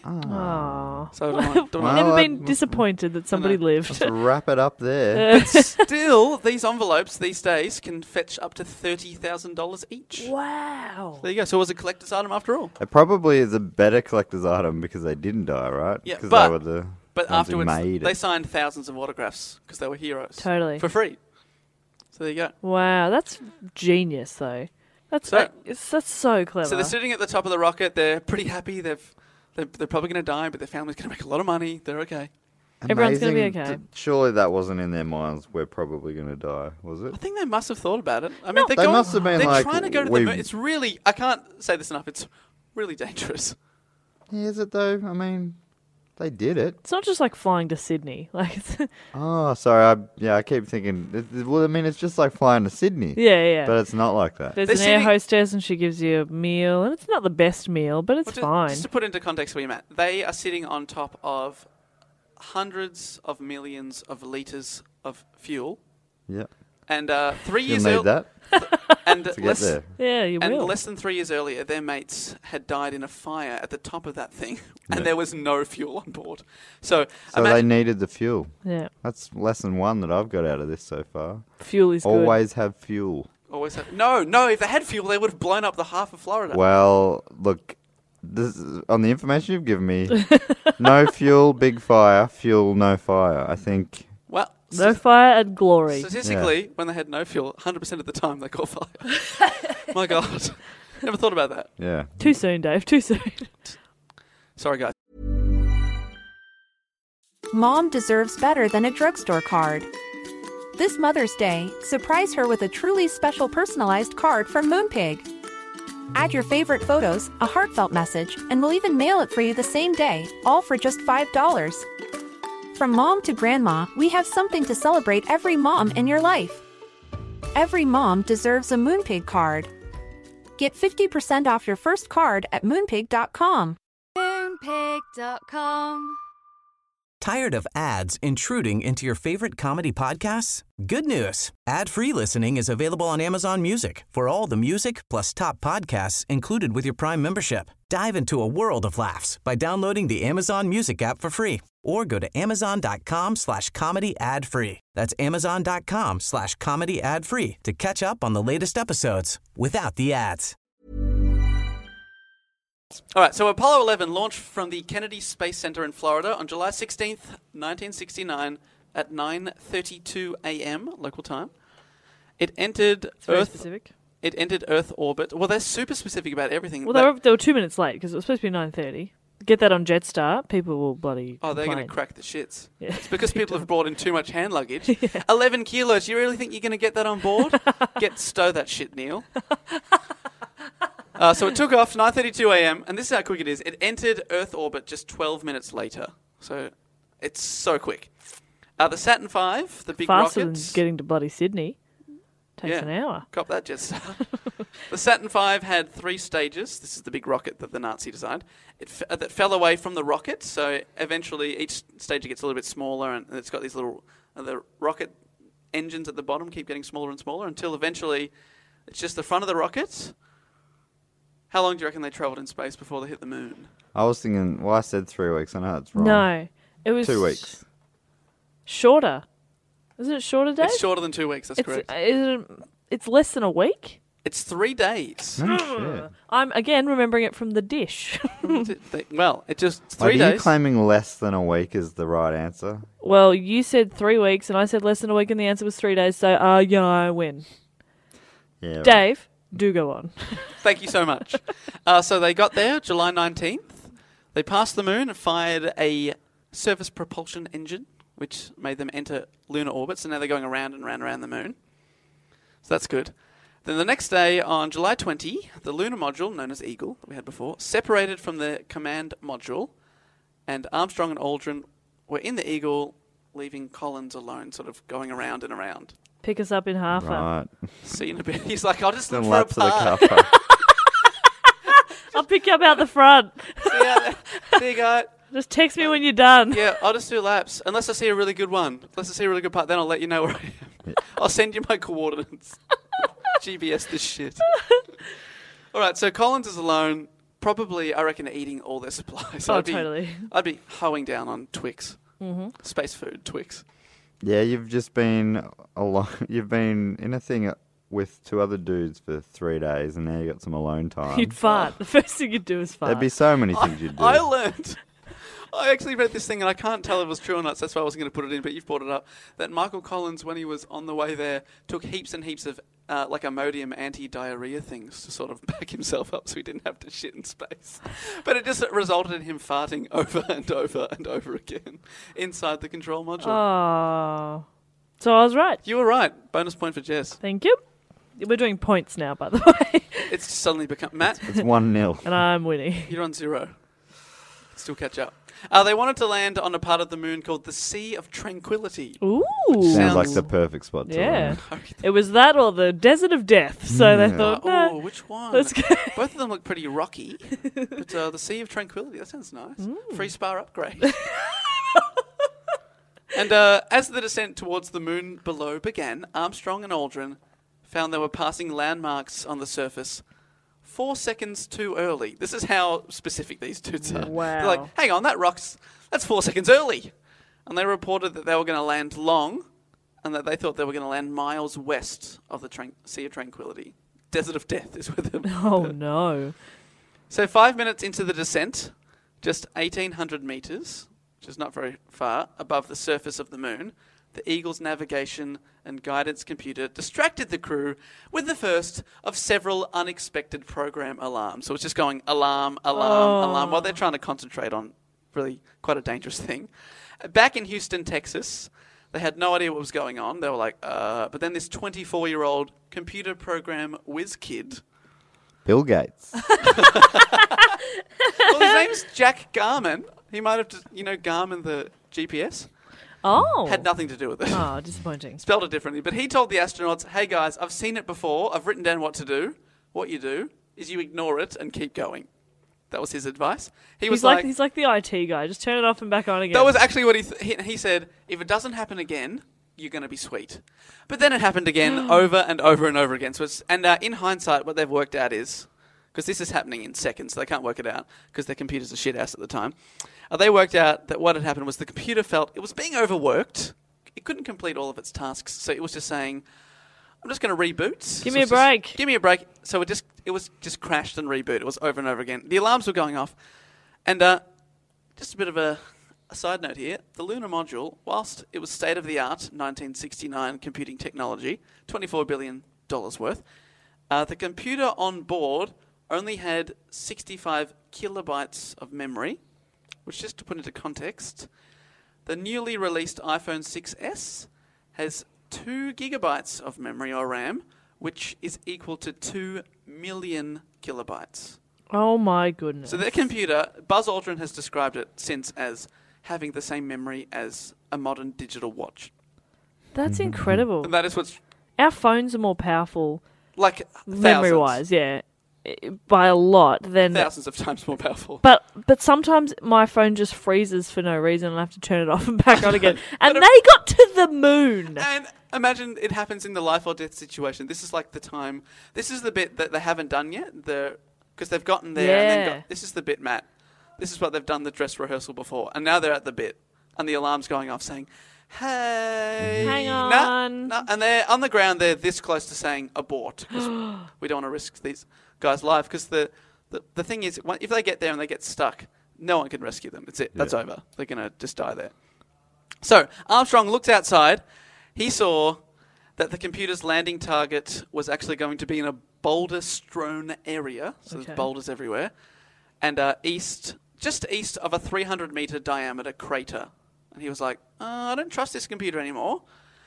Oh. So don't, don't Well, I've never I- been disappointed that somebody know. lived. Let's wrap it up there. Still, these envelopes these days can fetch up to thirty thousand dollars each. Wow. There you go. So it was a collector's item after all. It probably is a better collector's item because they didn't die, right? Yeah, Because but- they were the But ones who afterwards, made they it. signed thousands of autographs because they were heroes. Totally. For free. So there you go. Wow, that's genius though. That's So- like, it's, that's so clever. So they're sitting at the top of the rocket. They're pretty happy. They've they're, they're probably going to die, but their family's going to make a lot of money. They're okay. Everyone's gonna be Amazing. okay. D- Surely that wasn't in their minds. We're probably going to die, was it? I think they must have thought about it. I mean, they're They going, must have been they're like, trying to go to the we- moon. It's really, I can't say this enough. It's really dangerous. Yeah, is it though? I mean, they did it. It's not just like flying to Sydney. Like, it's, Oh, sorry. I, yeah, I keep thinking. it- it- Well, I mean, it's just like flying to Sydney. yeah, yeah. But it's not like that. There's They're an air sitting- hostess and she gives you a meal, and it's not the best meal, but it's Well, ju- fine. Just to put into context where you're at, they are sitting on top of hundreds of millions of litres of fuel. Yeah. And uh, three You'll years need earlier, that and to get less, there. Yeah, you and will. less than three years earlier, their mates had died in a fire at the top of that thing, and Yeah. there was no fuel on board. So, So they imagine, needed the fuel. Yeah, That's lesson one that I've got out of this so far. fuel is good. Always have fuel. always have, no, no. If they had fuel, they would have blown up the half of Florida. Well, look, this is, on the information you've given me, no fuel, big fire. Fuel, no fire. I think. Well, No fire and glory. statistically, when they had no fuel, one hundred percent of the time they caught fire. My God, never thought about that. Yeah. Too soon, Dave. Too soon. Sorry, guys. Mom deserves better than a drugstore card. This Mother's Day, surprise her with a truly special personalized card from Moonpig. Add your favorite photos, a heartfelt message, and we'll even mail it for you the same day, all for just five dollars. From mom to grandma, we have something to celebrate every mom in your life. Every mom deserves a Moonpig card. Get fifty percent off your first card at moonpig dot com. Moonpig dot com Tired of ads intruding into your favorite comedy podcasts? Good news. Ad-free listening is available on Amazon Music for all the music plus top podcasts included with your Prime membership. Dive into a world of laughs by downloading the Amazon Music app for free or go to amazon.com slash comedy ad free. That's amazon.com slash comedy ad free to catch up on the latest episodes without the ads. All right, so Apollo eleven launched from the Kennedy Space Center in Florida on July sixteenth, nineteen sixty-nine at nine thirty-two a.m. local time. It entered It's very Earth. specific. It entered Earth orbit. Well, they're super specific about everything. Well, They- they were, they were two minutes late because it was supposed to be nine thirty. Get that on Jetstar, people will bloody Oh, they're going to complain. crack the shits. Yeah. It's because people have brought in too much hand luggage. eleven kilos. You really think you're going to get that on board? Get stow that shit, Neil. Uh, so it took off nine thirty-two a.m. and this is how quick it is. It entered Earth orbit just twelve minutes later. So it's so quick. Uh, the Saturn five, the big Faster rocket. than getting to bloody Sydney. Takes Yeah. an hour. Cop that, Jetstar. The Saturn five had three stages. This is the big rocket that the Nazi designed. It f- uh, that fell away from the rocket, so eventually each stage gets a little bit smaller, and it's got these little uh, the rocket engines at the bottom keep getting smaller and smaller until eventually it's just the front of the rocket. How long do you reckon they travelled in space before they hit the moon? I was thinking, well, I said three weeks. I know it's wrong. No, it was Two weeks. shorter. Isn't it shorter, Dave? It's shorter than two weeks, that's It's, correct. uh, is it, it's less than a week. It's three days. No shit. I'm again remembering it from the dish. They- well, it just it's Like, three are you days. claiming less than a week is the right answer? Well, you said three weeks, and I said less than a week, and the answer was three days. So, uh, yeah, I win. Yeah. right. Dave, do go on. Thank you so much. uh, so they got there July nineteenth. They passed the moon and fired a surface propulsion engine, which made them enter lunar orbit. So now they're going around and around and around the moon. So that's good. Then the next day, on July twentieth, the lunar module, known as Eagle, that we had before, separated from the command module, and Armstrong and Aldrin were in the Eagle, leaving Collins alone, sort of going around and around. Pick us up in half. Right. See you in a bit. He's like, I'll just Then look for a laps of the part. cuppa. I'll pick you up out the front. See ya. See you guys. Just text me when you're done. Yeah, I'll just do laps. Unless I see a really good one. Unless I see a really good part, then I'll let you know where I am. I'll send you my coordinates. G P S this shit. All right, so Collins is alone. Probably, I reckon, eating all their supplies. Oh, I'd be, totally. I'd be hoeing down on Twix. Mm-hmm. Space food, Twix. Yeah, you've just been alone. You've been in a thing with two other dudes for three days, and now you got some alone time. You'd fart. The first thing you'd do is fart. There'd be so many things you'd do. I learned. I actually read this thing, and I can't tell if it was true or not, so that's why I wasn't going to put it in, but you've brought it up, that Michael Collins, when he was on the way there, took heaps and heaps of, uh, like, Imodium anti-diarrhea things to sort of back himself up so he didn't have to shit in space. But it just resulted in him farting over and over and over again inside the control module. Oh. So I was right. You were right. Bonus point for Jess. Thank you. We're doing points now, by the way. It's suddenly become... Matt, It's one nil. And I'm winning. you're on zero. Still catch up. Uh, they wanted to land on a part of the moon called the Sea of Tranquility. Ooh. Sounds Sounds- like the perfect spot to Yeah. land. It was that or the Desert of Death. So they Yeah. thought, Oh, no. which one? let's go. Both of them look pretty rocky. But uh, the Sea of Tranquility, that sounds nice. Mm. Free spa upgrade. And uh, as the descent towards the moon below began, Armstrong and Aldrin found they were passing landmarks on the surface four seconds too early. This is how specific these dudes are. Wow. They're like, hang on, that rock's, that's four seconds early. And they reported that they were going to land long and that they thought they were going to land miles west of the tran- Sea of Tranquility. Desert of Death is where the... Oh, no. So five minutes into the descent, just eighteen hundred metres, which is not very far, above the surface of the moon, the Eagle's navigation and guidance computer distracted the crew with the first of several unexpected program alarms. So it's just going alarm, alarm, Oh. alarm, while they're trying to concentrate on really quite a dangerous thing. Back in Houston, Texas, they had no idea what was going on. They were like, uh... But then this twenty-four-year-old computer program whiz kid... Bill Gates. Well, his name's Jack Garman. He might have, just, you know, Garmin the G P S. Oh. Had nothing to do with it. Oh, disappointing. Spelled it differently. But he told the astronauts, hey guys, I've seen it before. I've written down what to do. What you do is you ignore it and keep going. That was his advice. He He's was like, like, he's like the I T guy. Just turn it off and back on again. that was actually what he, th- he he said. If it doesn't happen again, you're going to be sweet. But then it happened again, over and over and over again. So it's, and uh, in hindsight, what they've worked out is, because this is happening in seconds, so they can't work it out because their computers are shit ass at the time. Uh, they worked out that what had happened was the computer felt it was being overworked. It couldn't complete all of its tasks, so it was just saying, I'm just going to reboot. Give So me a it's just, break. Give me a break. So it just it was just crashed and rebooted. It was over and over again. The alarms were going off. And uh, just a bit of a, a side note here. The lunar module, whilst it was state-of-the-art nineteen sixty-nine computing technology, twenty-four billion dollars worth, uh, the computer on board only had sixty-five kilobytes of memory, which, just to put into context, the newly released iPhone six S has two gigabytes of memory or RAM, which is equal to two million kilobytes. Oh my goodness. So their computer, Buzz Aldrin has described it since as having the same memory as a modern digital watch. That's incredible. And that is what's Our phones are more powerful, like memory-wise, yeah, i- by a lot. Than thousands of times more powerful. But but sometimes my phone just freezes for no reason, and I have to turn it off and back on again. And But they got to the moon. And imagine it happens in the life or death situation. This is like the time. This is the bit that they haven't done yet. The because they've gotten there. And then Yeah. got, this is the bit, Matt. This is what they've done the dress rehearsal before, and now they're at the bit, and the alarm's going off saying, "Hey, Hang nah, on." nah," and they're on the ground. They're this close to saying abort because we don't want to risk these guys' life. Because the, the the thing is, when- if they get there and they get stuck, no one can rescue them. It's it. That's Yeah. over. They're gonna just die there. So Armstrong looked outside. He saw that the computer's landing target was actually going to be in a boulder-strewn area, so Okay. there's boulders everywhere, and uh, east, just east of a three hundred meter diameter crater. And he was like, uh, I don't trust this computer anymore.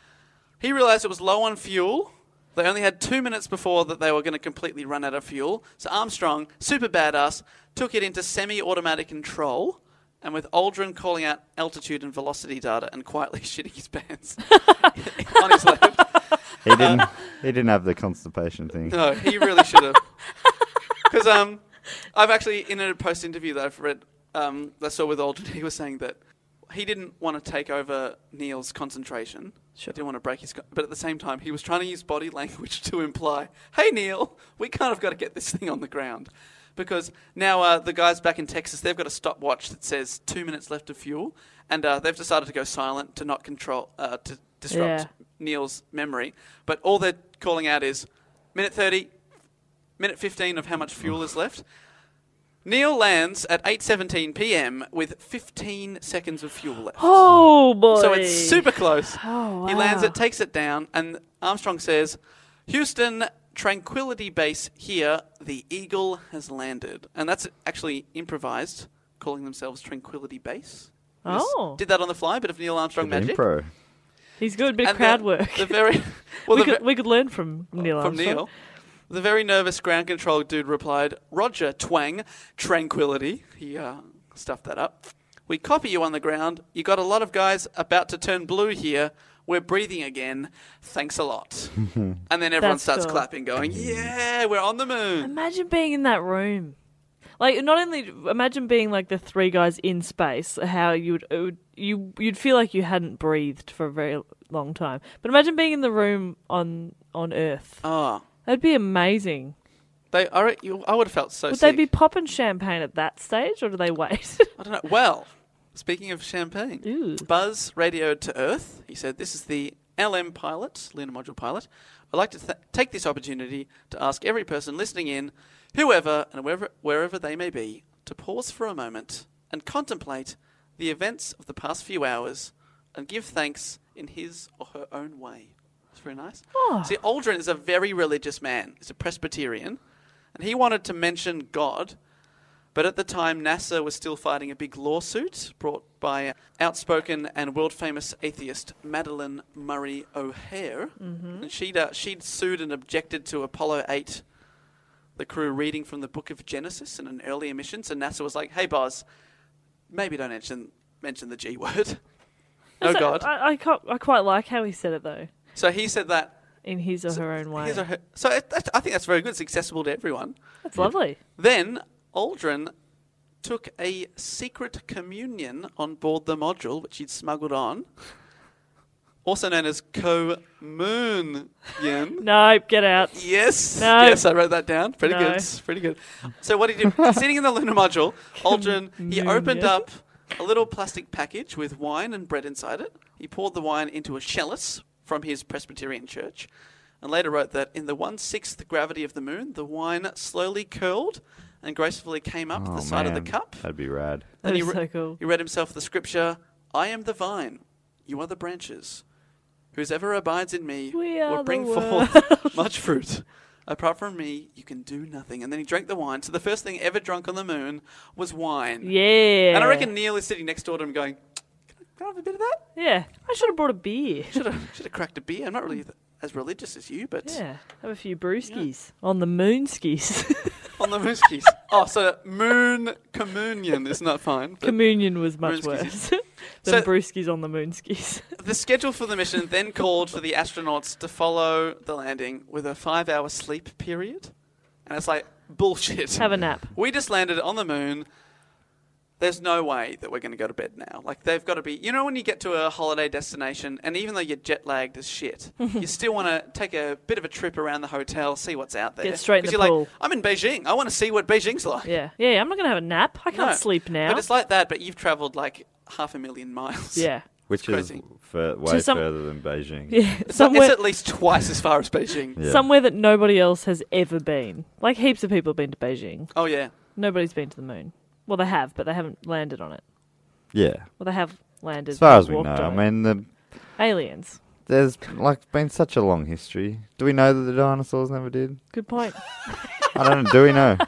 He realized it was low on fuel. They only had two minutes before that they were going to completely run out of fuel. So Armstrong, super badass, took it into semi-automatic control, and with Aldrin calling out altitude and velocity data and quietly shitting his pants on his left. He didn't. he didn't have the constipation thing. No, he really should have. Because um, I've actually, in a post-interview that I've read, um, that I saw with Aldrin, he was saying that he didn't want to take over Neil's concentration. Sure. He didn't want to break his... Con- but at the same time, he was trying to use body language to imply, hey, Neil, we kind of got to get this thing on the ground. Because now uh, the guys back in Texas, they've got a stopwatch that says two minutes left of fuel, and uh, they've decided to go silent to not control, uh, to disrupt Yeah. Neil's memory. But all they're calling out is minute thirty, minute fifteen of how much fuel is left. Neil lands at eight seventeen p.m. with fifteen seconds of fuel left. Oh boy! So it's super close. Oh, He lands wow. it, takes it down, and Armstrong says, Houston, Tranquility Base here, the Eagle has landed. And that's actually improvised, calling themselves Tranquility Base. We just Oh. Did that on the fly, a bit of Neil Armstrong Good magic. impro. He's good. Bit of And crowd the- work. The very, well, we the could ve- we could learn from Neil from Armstrong. Neil. The very nervous ground control dude replied, Roger, twang, tranquility. He uh, stuffed that up. We copy you on the ground. You got a lot of guys about to turn blue here. We're breathing again. Thanks a lot. And then everyone That's starts cool. clapping, going, yeah, we're on the moon. Imagine being in that room. Like, not only imagine being like the three guys in space, how you would, it would you you'd feel like you hadn't breathed for a very long time. But imagine being in the room on on Earth. Oh, That'd be amazing. they are. You, I would have felt so Would sick. they be popping champagne at that stage, or do they wait? I don't know. Well, speaking of champagne, Ooh. Buzz radioed to Earth. He said, this is the L M pilot, Lunar Module pilot. I'd like to th- take this opportunity to ask every person listening in, whoever and wherever, wherever they may be, to pause for a moment and contemplate the events of the past few hours and give thanks in his or her own way. That's very nice. Oh. See, Aldrin is a very religious man. He's a Presbyterian, and he wanted to mention God, but at the time NASA was still fighting a big lawsuit brought by outspoken and world-famous atheist Madeleine Murray O'Hair. Mm-hmm. And she'd, uh, she'd sued and objected to Apollo eight, the crew reading from the Book of Genesis in an earlier mission. So NASA was like, hey, Buzz, maybe don't mention mention the G word. No So, God. I, I, ca- I quite like how he said it though, So he said that. in his or her own way. His or her- so it, that, I think that's very good. It's accessible to everyone. That's lovely. Then Aldrin took a secret communion on board the module, which he'd smuggled on, also known as communion. No, get out. Yes. No. Yes, I wrote that down. Pretty No. good. Pretty good. So what he did, sitting in the lunar module, Aldrin, he opened up a little plastic package with wine and bread inside it. He poured the wine into a chalice from his Presbyterian church, and later wrote that in the one-sixth gravity of the moon, the wine slowly curled and gracefully came up Oh, the side of the man, cup. That'd be rad. That And he is re- so cool. He read himself the scripture, I am the vine, you are the branches. Whoever abides in me We are will the bring world." forth much fruit. Apart from me, you can do nothing. And then he drank the wine. So the first thing ever drunk on the moon was wine. Yeah. And I reckon Neil is sitting next door to him going, can I have a bit of that? Yeah. I should have brought a beer. Should have should have cracked a beer. I'm not really th- as religious as you, but Yeah. Have a few brewskis on the moon skis. on the moonskis. Oh, so moon communion is not fine. but- Communion was much Moonskis. worse So- than brewskis on the moon skis. The schedule for the mission then called for the astronauts to follow the landing with a five-hour sleep period. And it's like, bullshit. Have a nap. We just landed on the moon. There's no way that we're going to go to bed now. Like, they've got to be... You know when you get to a holiday destination, and even though you're jet-lagged as shit, you still want to take a bit of a trip around the hotel, see what's out there. Get straight in 'Cause the you're pool. like, I'm in Beijing. I want to see what Beijing's like. Yeah. Yeah, yeah, I'm not going to have a nap. I can't No. sleep now. But it's like that, but you've travelled, like, half a million miles. yeah. Which is crazy. f- way some- further than Beijing. Yeah. It's, Somewhere, it's at least twice as far as Beijing. Yeah. somewhere that nobody else has ever been. Like, heaps of people have been to Beijing. Oh, yeah. Nobody's been to the moon. Well, they have, but they haven't landed on it. Yeah. Well, they have landed. As far as we walked know, I on it. mean, the, Aliens. there's like been such a long history. Do we know that the dinosaurs never did? Good point. I don't know. Do we know?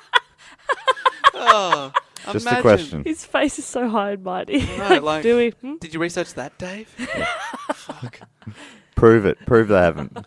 Oh, Just imagine. a question. His face is so high and mighty. know, like- Do we? Hmm? Did you research that, Dave? Fuck. Prove it. Prove they haven't.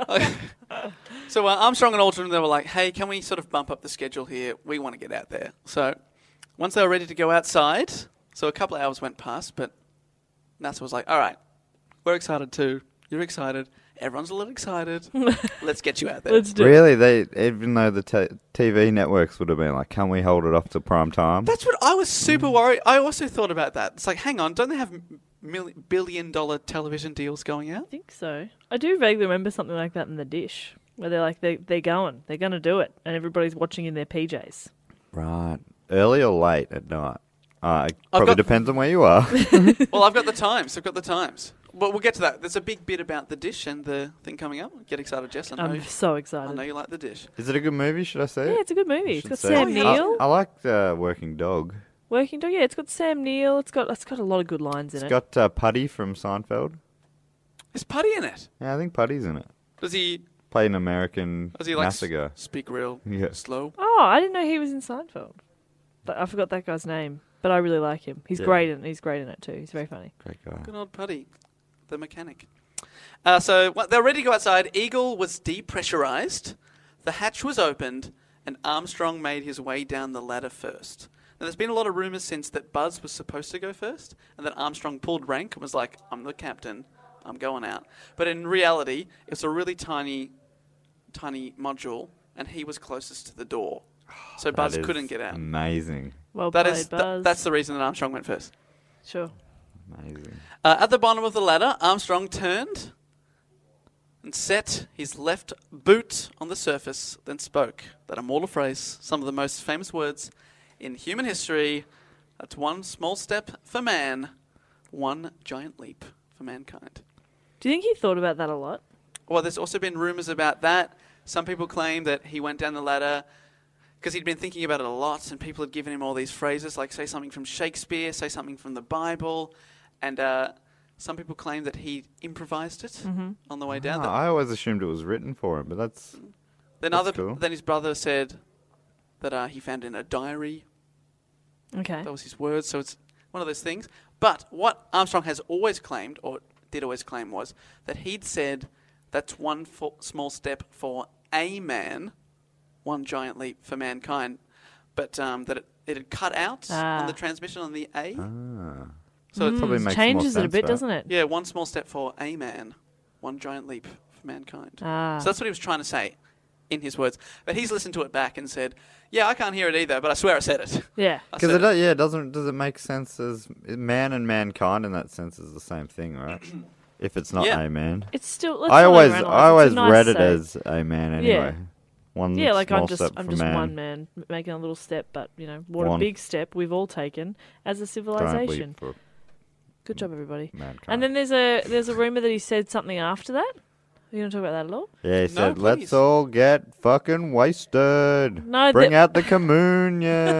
So uh, Armstrong and Aldrin, they were like, hey, can we sort of bump up the schedule here? We want to get out there. So once they were ready to go outside, so a couple of hours went past, but NASA was like, all right, we're excited too. You're excited. Everyone's a little excited. Let's get you out there. Let's do it. Really? They even though the t- T V networks would have been like, can we hold it off to prime time? That's what I was super worried. I also thought about that. It's like, hang on, don't they have mil- billion dollar television deals going out? I think so. I do vaguely remember something like that in The Dish, where they're like, they, they're going, they're going to do it, and everybody's watching in their P Js. Right. Early or late at night? Uh, it I've probably got- depends on where you are. Well, I've got the times. I've got the times. Well, we'll get to that. There's a big bit about The Dish and the thing coming up. Get excited, Jess. I know, I'm so I excited. know you like The Dish. Is it a good movie? Should I say Yeah, it? it's a good movie. It's Should got say Sam it. Neill. I, I like uh, Working Dog. Working Dog. Yeah, it's got Sam Neill. It's got it's got a lot of good lines in It's it. got uh, Putty from Seinfeld. Is Putty in it? Yeah, I think Putty's in it. Does he? Play an American Does he like s- massacre. speak real Yeah. slow? Oh, I didn't know he was in Seinfeld. But I forgot that guy's name, but I really like him. He's Yeah. great in he's great in it too. He's very funny. Great guy. Good old Putty, the mechanic. Uh, so well, they're ready to go outside. Eagle was depressurized. The hatch was opened, and Armstrong made his way down the ladder first. Now, there's been a lot of rumors since that Buzz was supposed to go first, and that Armstrong pulled rank and was like, I'm the captain, I'm going out. But in reality, it's a really tiny, tiny module, and he was closest to the door. So That Buzz is couldn't get out. Amazing. Well That played, is th- Buzz. that's the reason that Armstrong went first. Sure. Amazing. Uh, at the bottom of the ladder, Armstrong turned and set his left boot on the surface, then spoke that immortal phrase, some of the most famous words in human history. That's one small step for man, one giant leap for mankind. Do you think he thought about that a lot? Well, there's also been rumors about that. Some people claim that he went down the ladder because he'd been thinking about it a lot, and people had given him all these phrases, like say something from Shakespeare, say something from the Bible, and uh, some people claim that he improvised it Mm-hmm. on the way down. Ah, That- I always assumed it was written for him, but that's then that's other, cool. then his brother said that uh, he found it in a diary. Okay. That was his words, so it's one of those things. But what Armstrong has always claimed, or did always claim, was that he'd said that's one fo- small step for a man, one giant leap for mankind, but um, that it, it had cut out Ah. on the transmission on the A. ah. So it's, Probably Mm, makes changes more it a sense, bit, right? doesn't it? yeah, one small step for a man, one giant leap for mankind. Ah. So that's what he was trying to say. in his words. But he's listened to it back and said, yeah, I can't hear it either, but I swear I said it. Yeah. I Because said it, do- yeah, doesn't does it make sense as man and mankind in that sense is the same thing, right? If it's not Yeah. a man. It's still. Let's I not always overanalyze. I It's a always nice read it say. as a man anyway. One Yeah, like small I'm just step I'm for just man. one man making a little step, but you know what One. a big step we've all taken as a Giant civilization. leap for Good job, everybody. mankind. And then there's a there's a rumor that he said something after that. Are you gonna talk about that at all? yeah, he No, said, please. "Let's all get fucking wasted. No, Bring the- out the communion."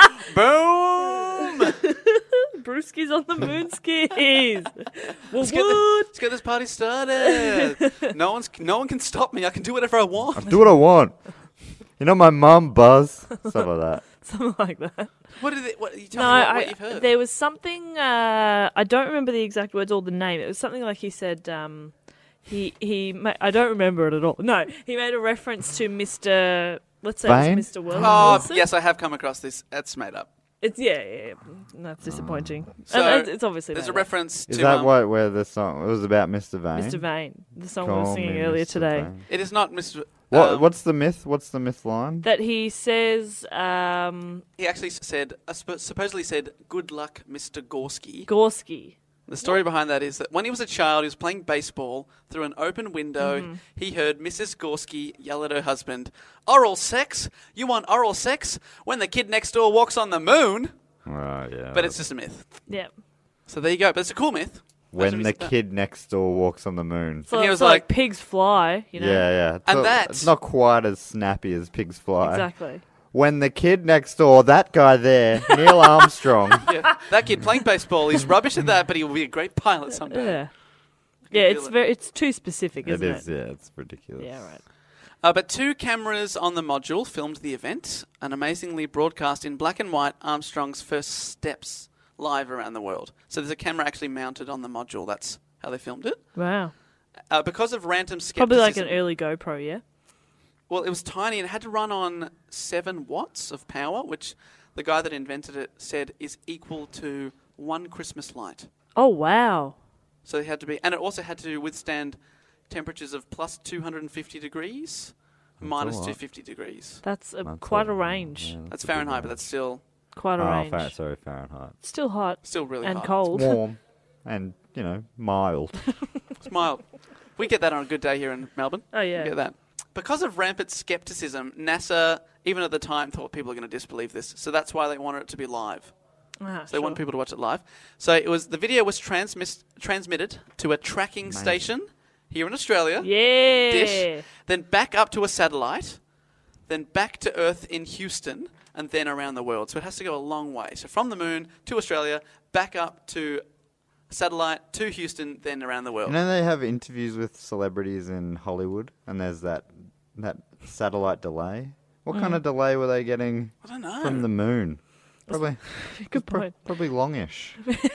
Boom! Brewski's on the moon skis. Well, Let's get, the, what? let's get this party started. no one's no one can stop me. I can do whatever I want. Do what I want. You know my mum, Buzz. Stuff like that. Something like that. What did it? What you tell No, me what, I, what you've heard? there was something. Uh, I don't remember the exact words or the name. It was something like he said. Um, he he. Ma- I don't remember it at all. No, he made a reference to Mister Let's say Vane? it was Mister Wilson. Oh, Wilson? yes, I have come across this. That's made up. It's yeah, yeah, yeah. That's disappointing. So, and it's- it's obviously There's made a up. reference Is to. that um, what where the song? It was about Mister Vane. Mister Vane, the song we Call were singing me earlier Mister today. Vane. It is not Mister What? um, What's the myth? What's the myth line? That he says, um, He actually said, uh, sp- supposedly said, "Good luck, Mister Gorski." Gorski. The story behind that is that when he was a child, he was playing baseball. Through an open window, Mm-hmm. he heard Missus Gorski yell at her husband, "Oral sex? You want oral sex? When the kid next door walks on the moon?" Right, yeah. But it's just a myth. Yeah. So there you go. But it's a cool myth. That's what when he the said. kid next door walks on the moon. So, he was so like, like- pigs fly, you know. Yeah, yeah. It's And not, that- it's not quite as snappy as pigs fly. Exactly. When the kid next door, that guy there, Neil Armstrong. Yeah, that kid playing baseball, he's rubbish at that, but he will be a great pilot someday. Yeah. I can Yeah, feel it's it. very it's too specific, It isn't is, it? yeah, it's ridiculous. Yeah, right. Uh, but two cameras on the module filmed the event and amazingly broadcast in black and white Armstrong's first steps live around the world. So there's a camera actually mounted on the module. That's how they filmed it. Wow. Uh, because of random skepticism. Probably like an early GoPro, yeah? Well, it was tiny and it had to run on seven watts of power, which the guy that invented it said is equal to one Christmas light. Oh, wow. So it had to be, and it also had to withstand temperatures of plus two hundred fifty degrees, minus lot. two hundred fifty degrees. That's a, That's quite a- a range. yeah, That's a big Fahrenheit, but range. that's still Quite a Oh, range. Fa- sorry, Fahrenheit. Still hot. still really and hot. cold. Warm and, you know, mild. It's mild. We get that on a good day here in Melbourne. Oh, yeah. We get that. Because of rampant skepticism, NASA, even at the time, thought people were going to disbelieve this. So that's why they wanted it to be live. Ah, So they wanted sure. people to watch it live. So it was the video was transmis- transmitted to a tracking Amazing. station here in Australia. Yeah. Dish, then back up to a satellite, then back to Earth in Houston, and then around the world. So it has to go a long way. So from the moon to Australia, back up to a satellite to Houston, then around the world. You know they have interviews with celebrities in Hollywood, and there's that that satellite delay. What kind of delay were they getting I don't know. from the moon? Probably, Good pro- point. probably longish.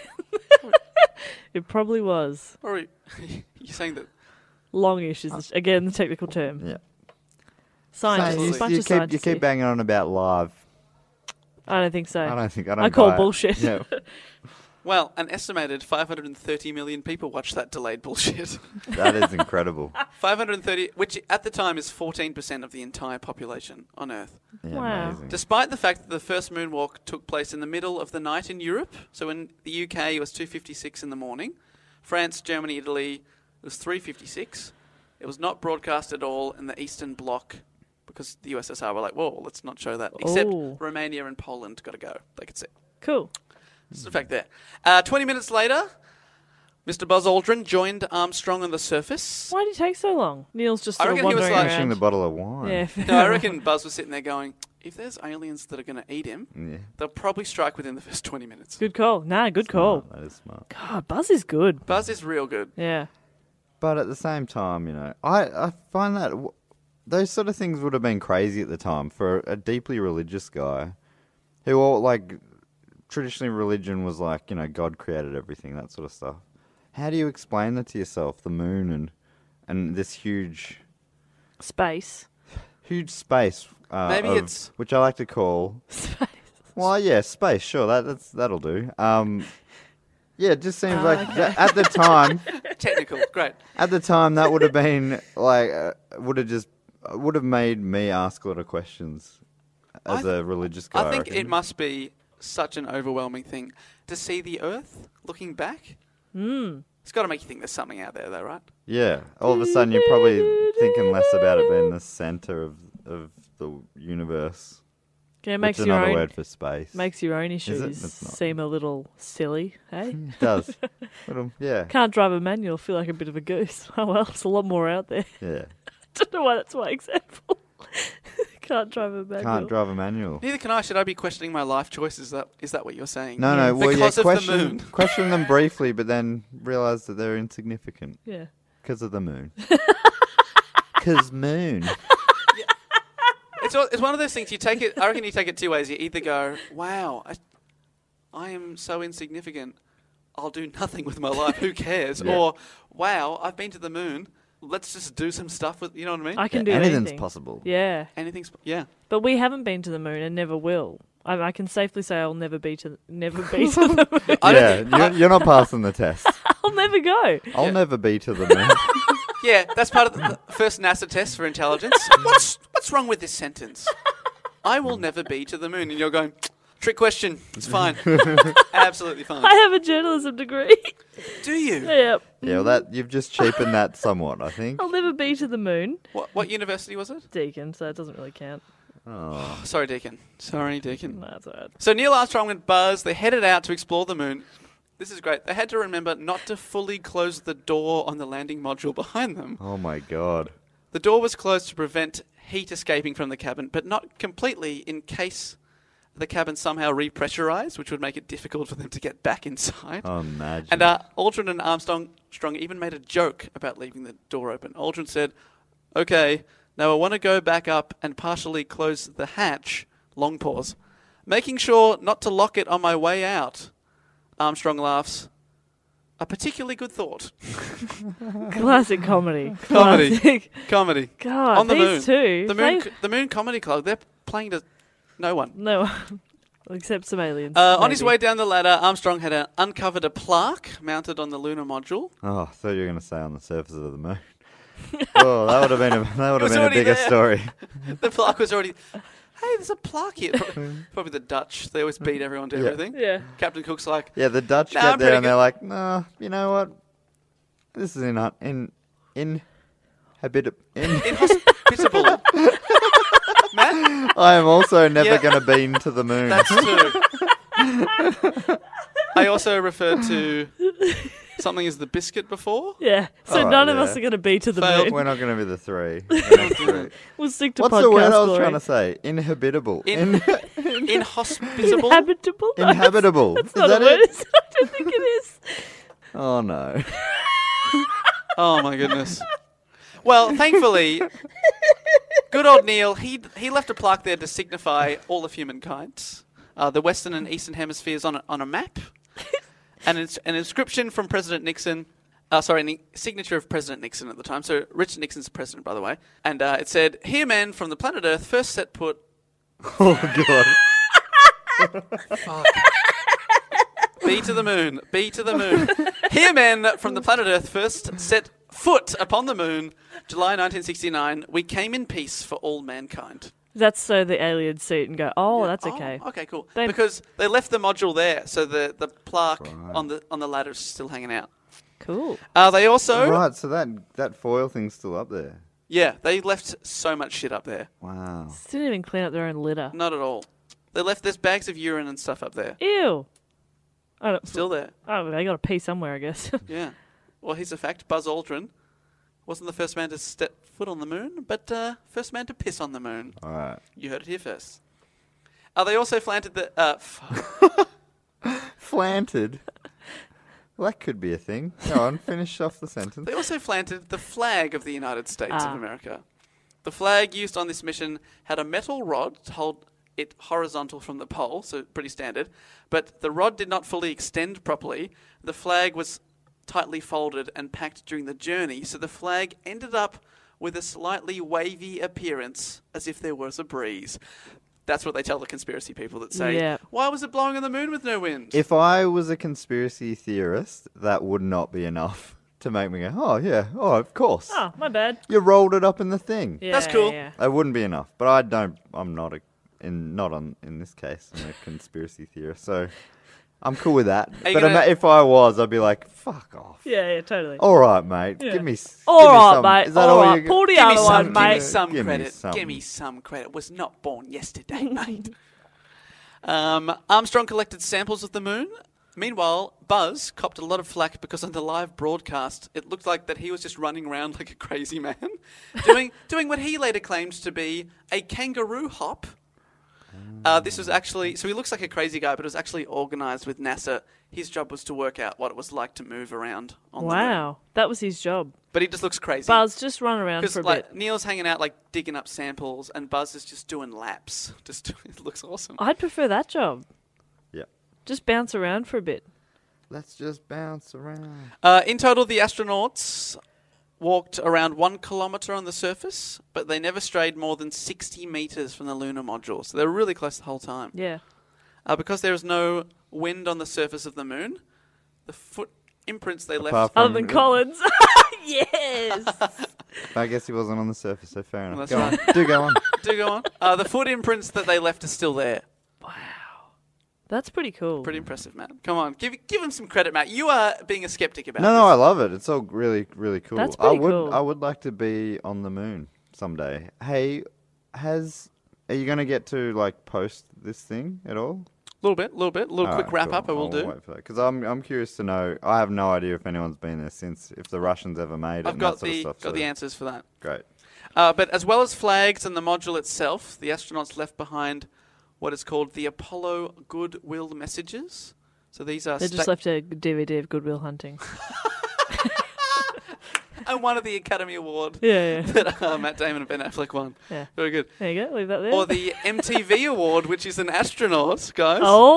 It probably was. Or are you you're saying that? Longish is, the, again, the technical term. Yeah. Scientists. So you, bunch you of keep you scientists keep here. banging on about live. I don't think so. I don't think I don't. I call buy it. bullshit. Yeah. Well, an estimated five hundred thirty million people watched that delayed bullshit. That is incredible. five hundred thirty, which at the time is fourteen percent of the entire population on Earth. Yeah, Wow. amazing. Despite the fact that the first moonwalk took place in the middle of the night in Europe, so in the U K it was two fifty-six in the morning, France, Germany, Italy it was three fifty-six. It was not broadcast at all in the Eastern Bloc because the U S S R were like, whoa, let's not show that. Except Oh. Romania and Poland got to go. They could see. Cool. Just a fact there. Uh, twenty minutes later, Mister Buzz Aldrin joined Armstrong on the surface. Why did it take so long? Neil's just I sort of reckon he was wandering like- around. Finishing the bottle of wine. Yeah. No, I reckon Buzz was sitting there going, if there's aliens that are going to eat him, Yeah. they'll probably strike within the first twenty minutes. Good call. Nah, good call. Smart, that is smart. God, Buzz is good. Buzz is real good. Yeah. But at the same time, you know, I, I find that w- those sort of things would have been crazy at the time for a deeply religious guy who, all, like, traditionally religion was like, you know, God created everything, that sort of stuff. How do you explain that to yourself, the moon and and this huge, Space. huge space? Uh, Maybe of- it's- which I like to call. Space. Well, yeah, space. Sure, that that's that'll do. Um, yeah, it just seems Ah, like that at the time. Technical, great. At the time, that would have been like uh, would have just would have made me ask a lot of questions as I th- a religious guy. I think reckon. it must be such an overwhelming thing to see the Earth looking back. Mm. It's got to make you think there's something out there, though, right? Yeah. All of a sudden, you're probably thinking less about it being the center of of the universe. Yeah, it Which makes is your another own, word for space. Makes your own it? issues It's not. seem a little silly, hey? It does. Little, yeah. Can't drive a manual, feel like a bit of a goose. Oh well, there's a lot more out there. Yeah. Don't know why that's my example. Can't drive a manual. Can't drive a manual. Neither can I. Should I be questioning my life choices? Is that, is that what you're saying? No, no. Well, because yeah, of question, the moon. question them briefly, but then realise that they're insignificant. Yeah. Because of the moon. Because moon. It's all- it's one of those things. You take it. I reckon you take it two ways. You either go, "Wow, I, I am so insignificant. I'll do nothing with my life. Who cares?" Yeah. Or, "Wow, I've been to the moon. Let's just do some stuff with." You know what I mean? I can Yeah, do anything's anything. possible. Yeah. Anything's. Yeah. But we haven't been to the moon and never will. I, I can safely say I'll never be to never be to the moon. I don't Yeah, think- you're, you're not passing the test. I'll never go. I'll Yeah. never be to the moon. Yeah, that's part of the the first NASA test for intelligence. What's what's wrong with this sentence? I will never be to the moon, and you're going. Trick question. It's fine. Absolutely fine. I have a journalism degree. Do you? Yeah. Yeah, well, that you've just cheapened that somewhat, I think. I'll never be to the moon. What what university was it? Deacon, so it doesn't really count. Oh. Sorry, Deacon. Sorry, Deacon. No, that's all right. So Neil Armstrong and Buzz, they headed out to explore the moon. This is great. They had to remember not to fully close the door on the landing module behind them. Oh my god. The door was closed to prevent heat escaping from the cabin, but not completely in case the cabin somehow repressurized, which would make it difficult for them to get back inside. Oh, imagine. And uh, Aldrin and Armstrong Strong even made a joke about leaving the door open. Aldrin said, "Okay, now I want to go back up and partially close the hatch," long pause, "making sure not to lock it on my way out." Armstrong laughs, "A particularly good thought." Classic comedy. Comedy. Classic. Comedy. God, On the moon. these two. The Moon, they- the Moon Comedy Club, they're playing to no one. No, except some aliens. Uh, on his maybe. way down the ladder, Armstrong had uh, uncovered a plaque mounted on the lunar module. Oh, I thought you were going to say on the surface of the moon. Oh, that would have been a, that would have was been a already bigger there. story. The plaque was already... Hey, there's a plaque here. Probably, probably the Dutch. They always beat everyone to Yeah. everything. Yeah. Captain Cook's like, Yeah, the Dutch Nah, get I'm there pretty and they're good. like, "No, you know what? This is in in in habit in." inhospitable. Matt? I am also never Yeah. going to be to the moon. That's true. I also referred to something as the biscuit before. Yeah. So All right, none of yeah. us are going to be to the Failed. moon. We're not going to be the three. The next three. We'll stick to What's podcast the word I was glory. trying to say? Inhabitable. In- In- Inhospitable. Inhabitable? No, inhabitable. That's Is not that a word. it? is it? I don't think it is. Oh no. Oh my goodness. Well, thankfully, good old Neil, he he left a plaque there to signify all of humankind. Uh, the Western and Eastern hemispheres on a, on a map. And it's an inscription from President Nixon. Uh, sorry, an signature of President Nixon at the time. So Richard Nixon's president, by the way. And uh, it said, "Here men from the planet Earth first set put..." Oh god. B to the moon. B to the moon. Here men from the planet Earth first set foot upon the moon, July nineteen sixty-nine. We came in peace for all mankind. That's so the aliens see it and go, oh, Yeah. that's okay. Oh, okay, cool. They- Because they left the module there, so the, the plaque on the on the ladder is still hanging out. Cool. Uh, they also... Right, so that that foil thing's still up there. Yeah, they left so much shit up there. Wow. Didn't even clean up their own litter. Not at all. They left... There's bags of urine and stuff up there. Ew. I don't, Still there. oh, they got to pee somewhere, I guess. Yeah. Well, here's a fact. Buzz Aldrin wasn't the first man to step foot on the moon, but uh, first man to piss on the moon. All right. You heard it here first. Uh, they also planted the... Uh, f- Flanted. Well, that could be a thing. Go on, finish off the sentence. They also planted the flag of the United States Ah. of America. The flag used on this mission had a metal rod to hold it horizontal from the pole, so pretty standard. But the rod did not fully extend properly. The flag was tightly folded and packed during the journey, so the flag ended up with a slightly wavy appearance, as if there was a breeze. That's what they tell the conspiracy people that say, Yeah. why was it blowing on the moon with no wind? If I was a conspiracy theorist, that would not be enough to make me go, oh, yeah, oh, of course. Oh, my bad. You rolled it up in the thing. Yeah, That's cool. Yeah. That wouldn't be enough. But I don't, I'm not a, in, not on, in this case, I'm a conspiracy theorist. So I'm cool with that. Are you But gonna- ima- if I was, I'd be like, fuck off. Yeah, yeah, totally. All right, mate. Yeah. Give me s- All give me right, some- mate. Is that all all right. you Pull the Give me other some, one, give me mate. some Give me credit. some. Give me some credit. Was not born yesterday, mate. um, Armstrong collected samples of the moon. Meanwhile, Buzz copped a lot of flack because on the live broadcast, it looked like that he was just running around like a crazy man, doing doing what he later claimed to be a kangaroo hop. Uh, this was actually, so he looks like a crazy guy, but it was actually organised with NASA. His job was to work out what it was like to move around on the moon. Wow, that was his job. But he just looks crazy. Buzz, just run around Because for a like bit. Neil's hanging out, like digging up samples, and Buzz is just doing laps. Just it looks awesome. I'd prefer that job. Yeah. Just bounce around for a bit. Let's just bounce around. Uh, in total, the astronauts walked around one kilometre on the surface, but they never strayed more than sixty metres from the lunar module. So they were really close the whole time. Yeah. Uh, because there is no wind on the surface of the moon, the foot imprints they Apart left. from- Other than Collins. Yes. I guess he wasn't on the surface, so fair enough. That's Go right. on. Do go on. Do go on. Uh, the foot imprints that they left are still there. That's pretty cool. Pretty impressive, Matt. Come on, give give him some credit, Matt. You are being a skeptic about No, this. no, I love it. It's all really, really cool. That's I pretty would, cool. I would like to be on the moon someday. Hey, has are you going to get to like post this thing at all? A little bit, a little bit, a little All quick right, wrap cool. up. I will I'll do. wait for that because I'm, I'm curious to know. I have no idea if anyone's been there since. If the Russians ever made it, I've and got that sort the of stuff. got so the answers for that. Great. Uh, but as well as flags and the module itself, the astronauts left behind what is called the Apollo Goodwill Messages. So these are They just sta- left a D V D of Goodwill Hunting. and one of the Academy Award Yeah, yeah. that uh, Matt Damon and Ben Affleck won. Yeah. Very good. There you go. Leave that there. Or the M T V Award, which is an astronaut, guys.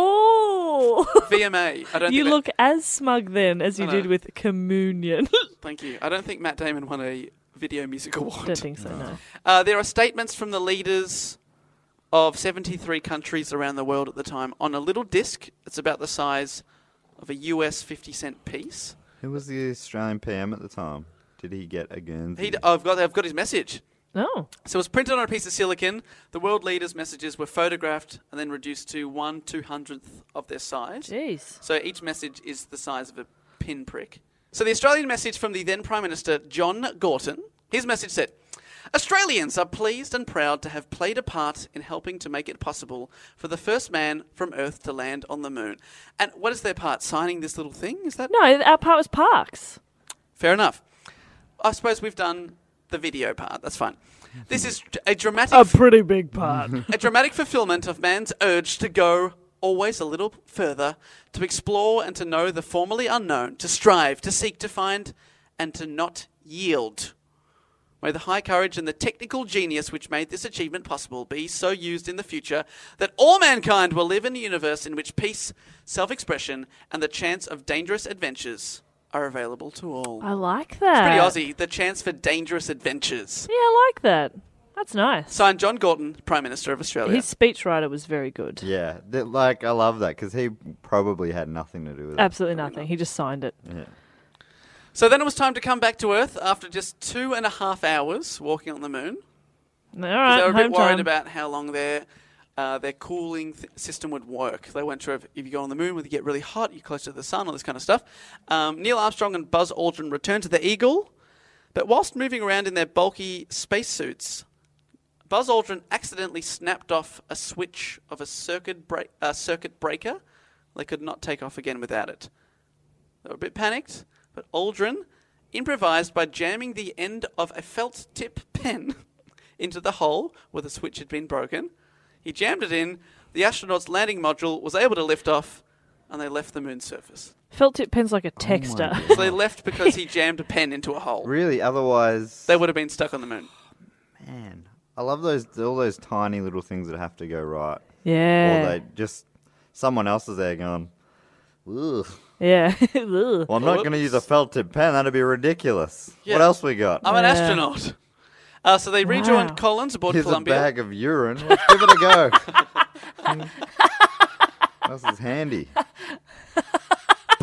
Oh. V M A. I don't You think look as smug then as you I did know. with Communion. that, Thank you. I don't think Matt Damon won a Video Music Award. Don't think so, no. Uh, there are statements from the leaders of seventy-three countries around the world at the time on a little disc. It's about the size of a U S fifty cent piece. Who was the Australian P M at the time? Did he get a Guernsey? He, oh, I've got, I've got his message. No. So it was printed on a piece of silicon. The world leaders' messages were photographed and then reduced to one two hundredth of their size. Jeez. So each message is the size of a pinprick. So the Australian message from the then Prime Minister, John Gorton, his message said, Australians are pleased and proud to have played a part in helping to make it possible for the first man from Earth to land on the moon. And what is their part? Signing this little thing? Is that No, our part was Parks. fair enough? I suppose we've done the video part. That's fine. This is a dramatic, A pretty big part. a dramatic fulfillment of man's urge to go always a little further, to explore and to know the formerly unknown, to strive, to seek, to find, and to not yield. May the high courage and the technical genius which made this achievement possible be so used in the future that all mankind will live in a universe in which peace, self-expression, and the chance of dangerous adventures are available to all. I like that. Pretty Aussie. The chance for dangerous adventures. Yeah, I like that. That's nice. Signed, John Gorton, Prime Minister of Australia. His speechwriter was very good. Yeah, th- like I love that because he probably had nothing to do with it. Absolutely nothing. He just signed it. Yeah. So then it was time to come back to Earth after just two and a half hours walking on the moon. All 'Cause right, they were a bit home worried time. about how long their uh, their cooling th- system would work. They weren't sure if, if you go on the moon, would you get really hot, you're close to the sun, all this kind of stuff. Um, Neil Armstrong and Buzz Aldrin returned to the Eagle, but whilst moving around in their bulky spacesuits, Buzz Aldrin accidentally snapped off a switch of a circuit, break, uh, circuit breaker. They could not take off again without it. They were a bit panicked, but Aldrin improvised by jamming the end of a felt tip pen into the hole where the switch had been broken. He jammed it in, the astronauts' landing module was able to lift off, and they left the moon's surface. Felt tip pen's like a texter. God. So they left because he jammed a pen into a hole. Really, otherwise, They would have been stuck on the moon. man, I love those all those tiny little things that have to go right. Yeah. Or they just someone else is there going, ugh. Yeah. Ugh. Well, I'm not going to use a felt tip pen. That'd be ridiculous. Yeah. What else we got? I'm an Yeah. astronaut. Uh, so they rejoined Wow. Collins aboard Here's Columbia. a bag of urine. Let's give it a go. This is handy.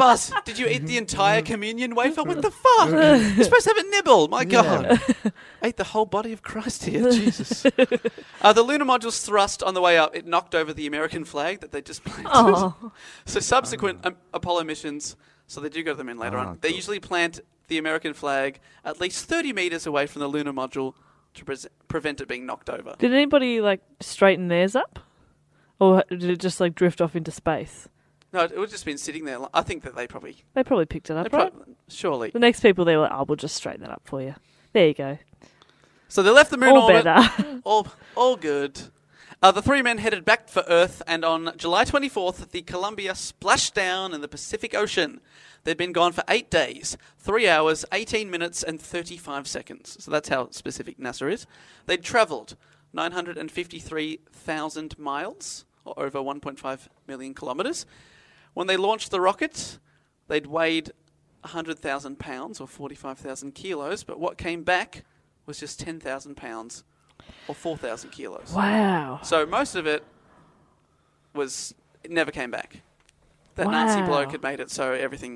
Buzz, did you eat the entire communion wafer? What the fuck? You're supposed to have a nibble. My God. Ate the whole body of Christ here. Jesus. Uh, the lunar module's thrust on the way up, it knocked over the American flag that they just planted. Oh. So subsequent um, Apollo missions, so they do go to the moon later Oh, on, they cool. usually plant the American flag at least thirty metres away from the lunar module to pre- prevent it being knocked over. Did anybody like straighten theirs up, or did it just like drift off into space? No, it would just been sitting there. I think that they probably... They probably picked it they up, right? prob- surely. The next people they were like, oh, we'll just straighten that up for you. There you go. So they left the moon All orbit. better. all, all good. Uh, the three men headed back for Earth, and on July twenty-fourth, the Columbia splashed down in the Pacific Ocean. They'd been gone for eight days, three hours, eighteen minutes, and thirty-five seconds. So that's how specific NASA is. They'd travelled nine hundred fifty-three thousand miles, or over one point five million kilometres. When they launched the rocket, they'd weighed one hundred thousand pounds, or forty-five thousand kilos, but what came back was just ten thousand pounds, or four thousand kilos. Wow. So most of it was, it never came back. That Wow. Nazi bloke had made it so everything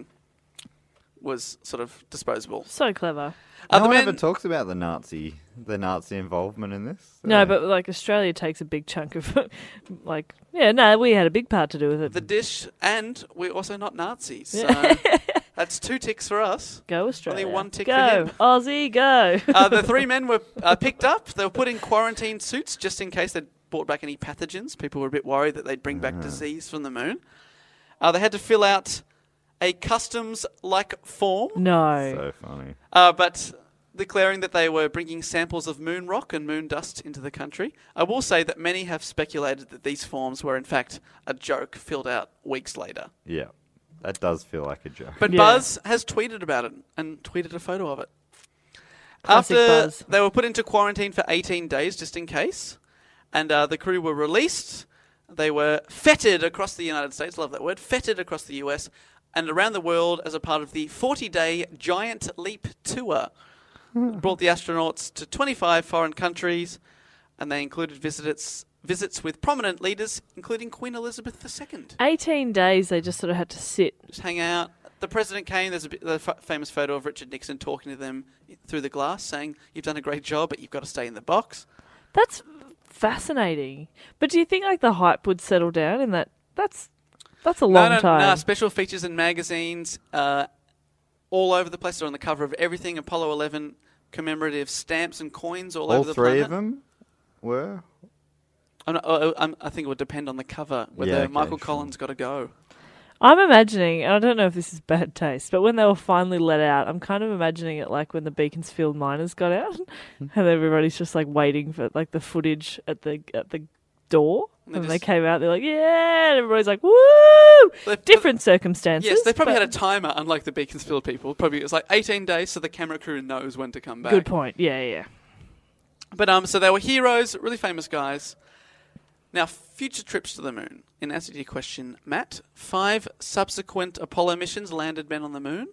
was sort of disposable. So clever. Uh, No the one men- ever talks about the Nazi, the Nazi involvement in this. No, Uh, but like Australia takes a big chunk of, like, yeah, no, we had a big part to do with it. the dish, and we're also not Nazis. So Yeah. that's two ticks for us. Go Australia. Only one tick go. for him. Aussie, go. Uh, the three men were uh, picked up. They were put in quarantine suits just in case they'd brought back any pathogens. People were a bit worried that they'd bring back disease from the moon. Uh, they had to fill out a customs-like form, No. So funny. uh, but declaring that they were bringing samples of moon rock and moon dust into the country. I will say that many have speculated that these forms were in fact a joke filled out weeks later. Yeah, that does feel like a joke. But Yeah. Buzz has tweeted about it and tweeted a photo of it. Classic After Buzz. they were put into quarantine for eighteen days, just in case, and uh, the crew were released, they were feted across the United States, love that word, feted across the U S, and around the world as a part of the forty-day Giant Leap Tour. It brought the astronauts to twenty-five foreign countries, and they included visits visits with prominent leaders, including Queen Elizabeth the Second. eighteen days they just sort of had to sit. Just hang out. The president came. There's a bit, the f- famous photo of Richard Nixon talking to them through the glass, saying, "You've done a great job, but you've got to stay in the box." That's fascinating. But do you think like the hype would settle down in that? That's that's a long no, no, time. No, special features in magazines, uh, all over the place. They're on the cover of everything. Apollo eleven commemorative stamps and coins all, All over the three planet. of them were? I'm not, oh, I'm, I think it would depend on the cover whether Yeah, okay, Michael sure. Collins got to go. I'm imagining, and I don't know if this is bad taste, but when they were finally let out, I'm kind of imagining it like when the Beaconsfield miners got out, and everybody's just like waiting for like the footage at the at the door. And they And they just- came out, they're like, yeah, and everybody's like, woo! They- Different circumstances. Yes, they probably but- had a timer, unlike the Beaconsfield people. Probably it was like eighteen days, so the camera crew knows when to come back. Good point. Yeah, yeah. But um, so they were heroes, really famous guys. Now, future trips to the moon. In answer to your question, Matt, five subsequent Apollo missions landed men on the moon.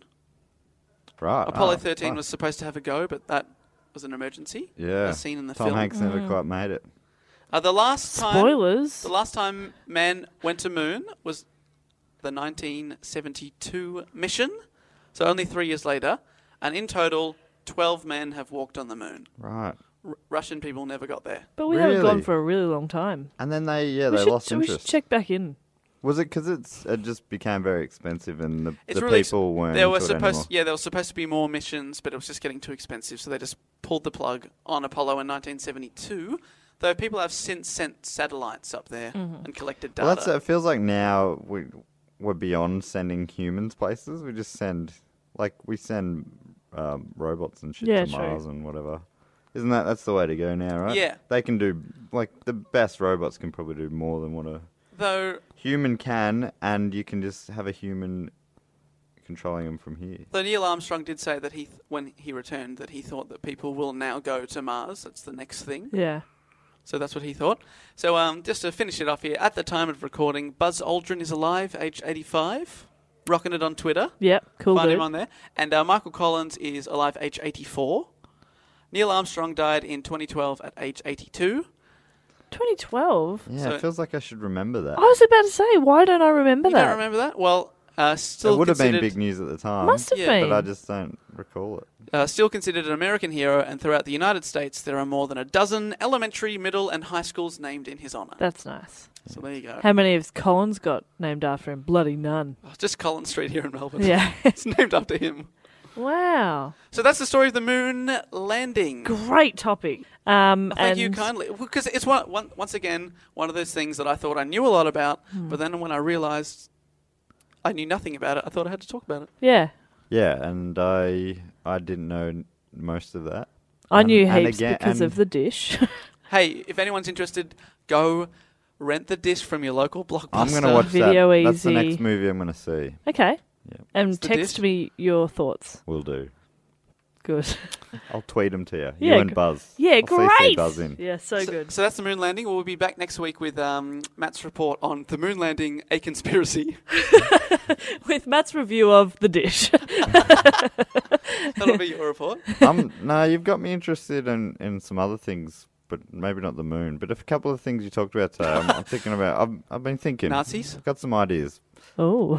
Right. Apollo oh, thirteen fuck. was supposed to have a go, but that was an emergency. Yeah. As seen in the Tom film. Hanks never quite made it. Uh, the last time, Spoilers. the last time man went to moon was the nineteen seventy-two mission. So only three years later, and in total, twelve men have walked on the moon. Right. R- Russian people never got there. But we haven't gone Really? for a really long time. And then they, yeah, we they should, lost we should interest. check back in. Was it because it's it just became very expensive and the, It's the really people weren't There were into it supposed, anymore? yeah, there was supposed to be more missions, but it was just getting too expensive, so they just pulled the plug on Apollo in nineteen seventy-two. Though people have since sent satellites up there and collected data. Well, that's, it feels like now we, we're beyond sending humans places. We just send, like, we send um, robots and shit Yeah, to true. Mars and whatever. Isn't that, that's the way to go now, right? Yeah. They can do, like, the best robots can probably do more than what a Though, human can, and you can just have a human controlling them from here. though Neil Armstrong did say that he, th- when he returned, that he thought that people will now go to Mars. That's the next thing. Yeah. So that's what he thought. So um, just to finish it off here, at the time of recording, Buzz Aldrin is alive, age eighty-five, rocking it on Twitter. Yep. Cool Find dude. him on there. And uh, Michael Collins is alive, age eighty-four. Neil Armstrong died in twenty twelve at age eighty-two. twenty twelve? Yeah, So- it feels like I should remember that. I was about to say, why don't I remember You that? don't remember that? Well, Uh, still it would have been considered- big news at the time. Must have Yeah, been. But I just don't recall it. Uh, still considered an American hero, and throughout the United States, there are more than a dozen elementary, middle, and high schools named in his honour. That's nice. So there you go. How many of Collins got named after him? Bloody none. Oh, just Collins Street here in Melbourne. Yeah. It's named after him. Wow. So that's the story of the moon landing. Great topic. Um, Thank and you kindly. Because it's one, one, once again one of those things that I thought I knew a lot about, Hmm. but then when I realised I knew nothing about it, I thought I had to talk about it. Yeah. Yeah, and I I didn't know n- most of that. I And- knew and heaps again- because and- of the dish. Hey, if anyone's interested, go rent the disc from your local Blockbuster. I'm going to watch Video that. That's the Easy. next movie I'm going to see. Okay. Yeah. And It's the text dish. me your thoughts. Will do. Good. I'll tweet them to you. Yeah, you and gr- Buzz. Yeah, I'll C C great. Buzz in. Yeah, so, So, good. so that's the moon landing. We'll be back next week with um, Matt's report on the moon landing, a conspiracy. With Matt's review of the dish. That'll be your report. um, no, you've got me interested in, in some other things, but maybe not the moon. But a couple of things you talked about today, I'm, I'm thinking about. I've, I've been thinking. Nazis? I've got some ideas. Oh.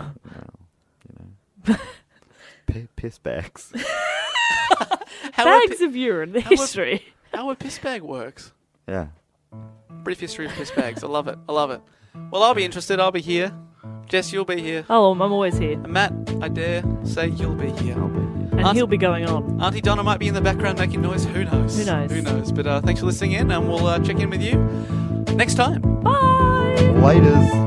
P- piss bags. How a Bags pi- of urine, the how a- history. How a piss bag works. Yeah. Brief history of piss bags. I love it. I love it. Well, I'll be interested. I'll be here. Jess, you'll be here. Oh, I'm always here. And Matt, I dare say you'll be here. I'll be here. And Aunt- he'll be going on. Auntie Donna might be in the background making noise. Who knows? Who knows? Who knows? But uh, thanks for listening in, and we'll uh, check in with you next time. Bye! Laters.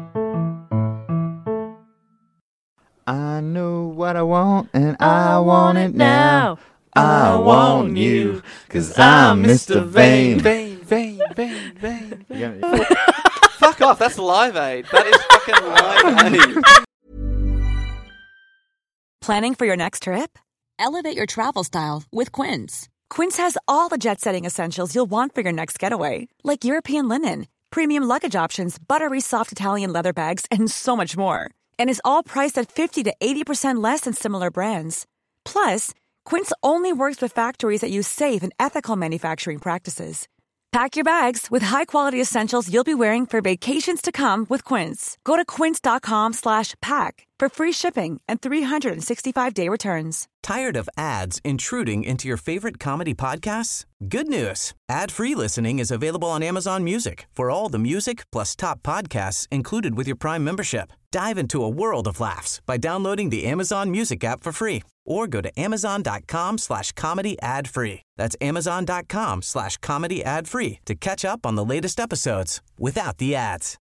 I know what I want, and I, want it now. I want you, cause I'm Mister Vain. Vain, vain, vain, vain. You're gonna- Fuck off. That's Live Aid. That is fucking Live Aid. Planning for your next trip? Elevate your travel style with Quince. Quince has all the jet-setting essentials you'll want for your next getaway, like European linen, premium luggage options, buttery soft Italian leather bags, and so much more. And is all priced at fifty to eighty percent less than similar brands. Plus, Quince only works with factories that use safe and ethical manufacturing practices. Pack your bags with high-quality essentials you'll be wearing for vacations to come with Quince. Go to quince.com slash pack for free shipping and three sixty-five day returns. Tired of ads intruding into your favorite comedy podcasts? Good news. Ad-free listening is available on Amazon Music for all the music plus top podcasts included with your Prime membership. Dive into a world of laughs by downloading the Amazon Music app for free or go to amazon.com slash comedy ad free. That's amazon.com slash comedy ad free to catch up on the latest episodes without the ads.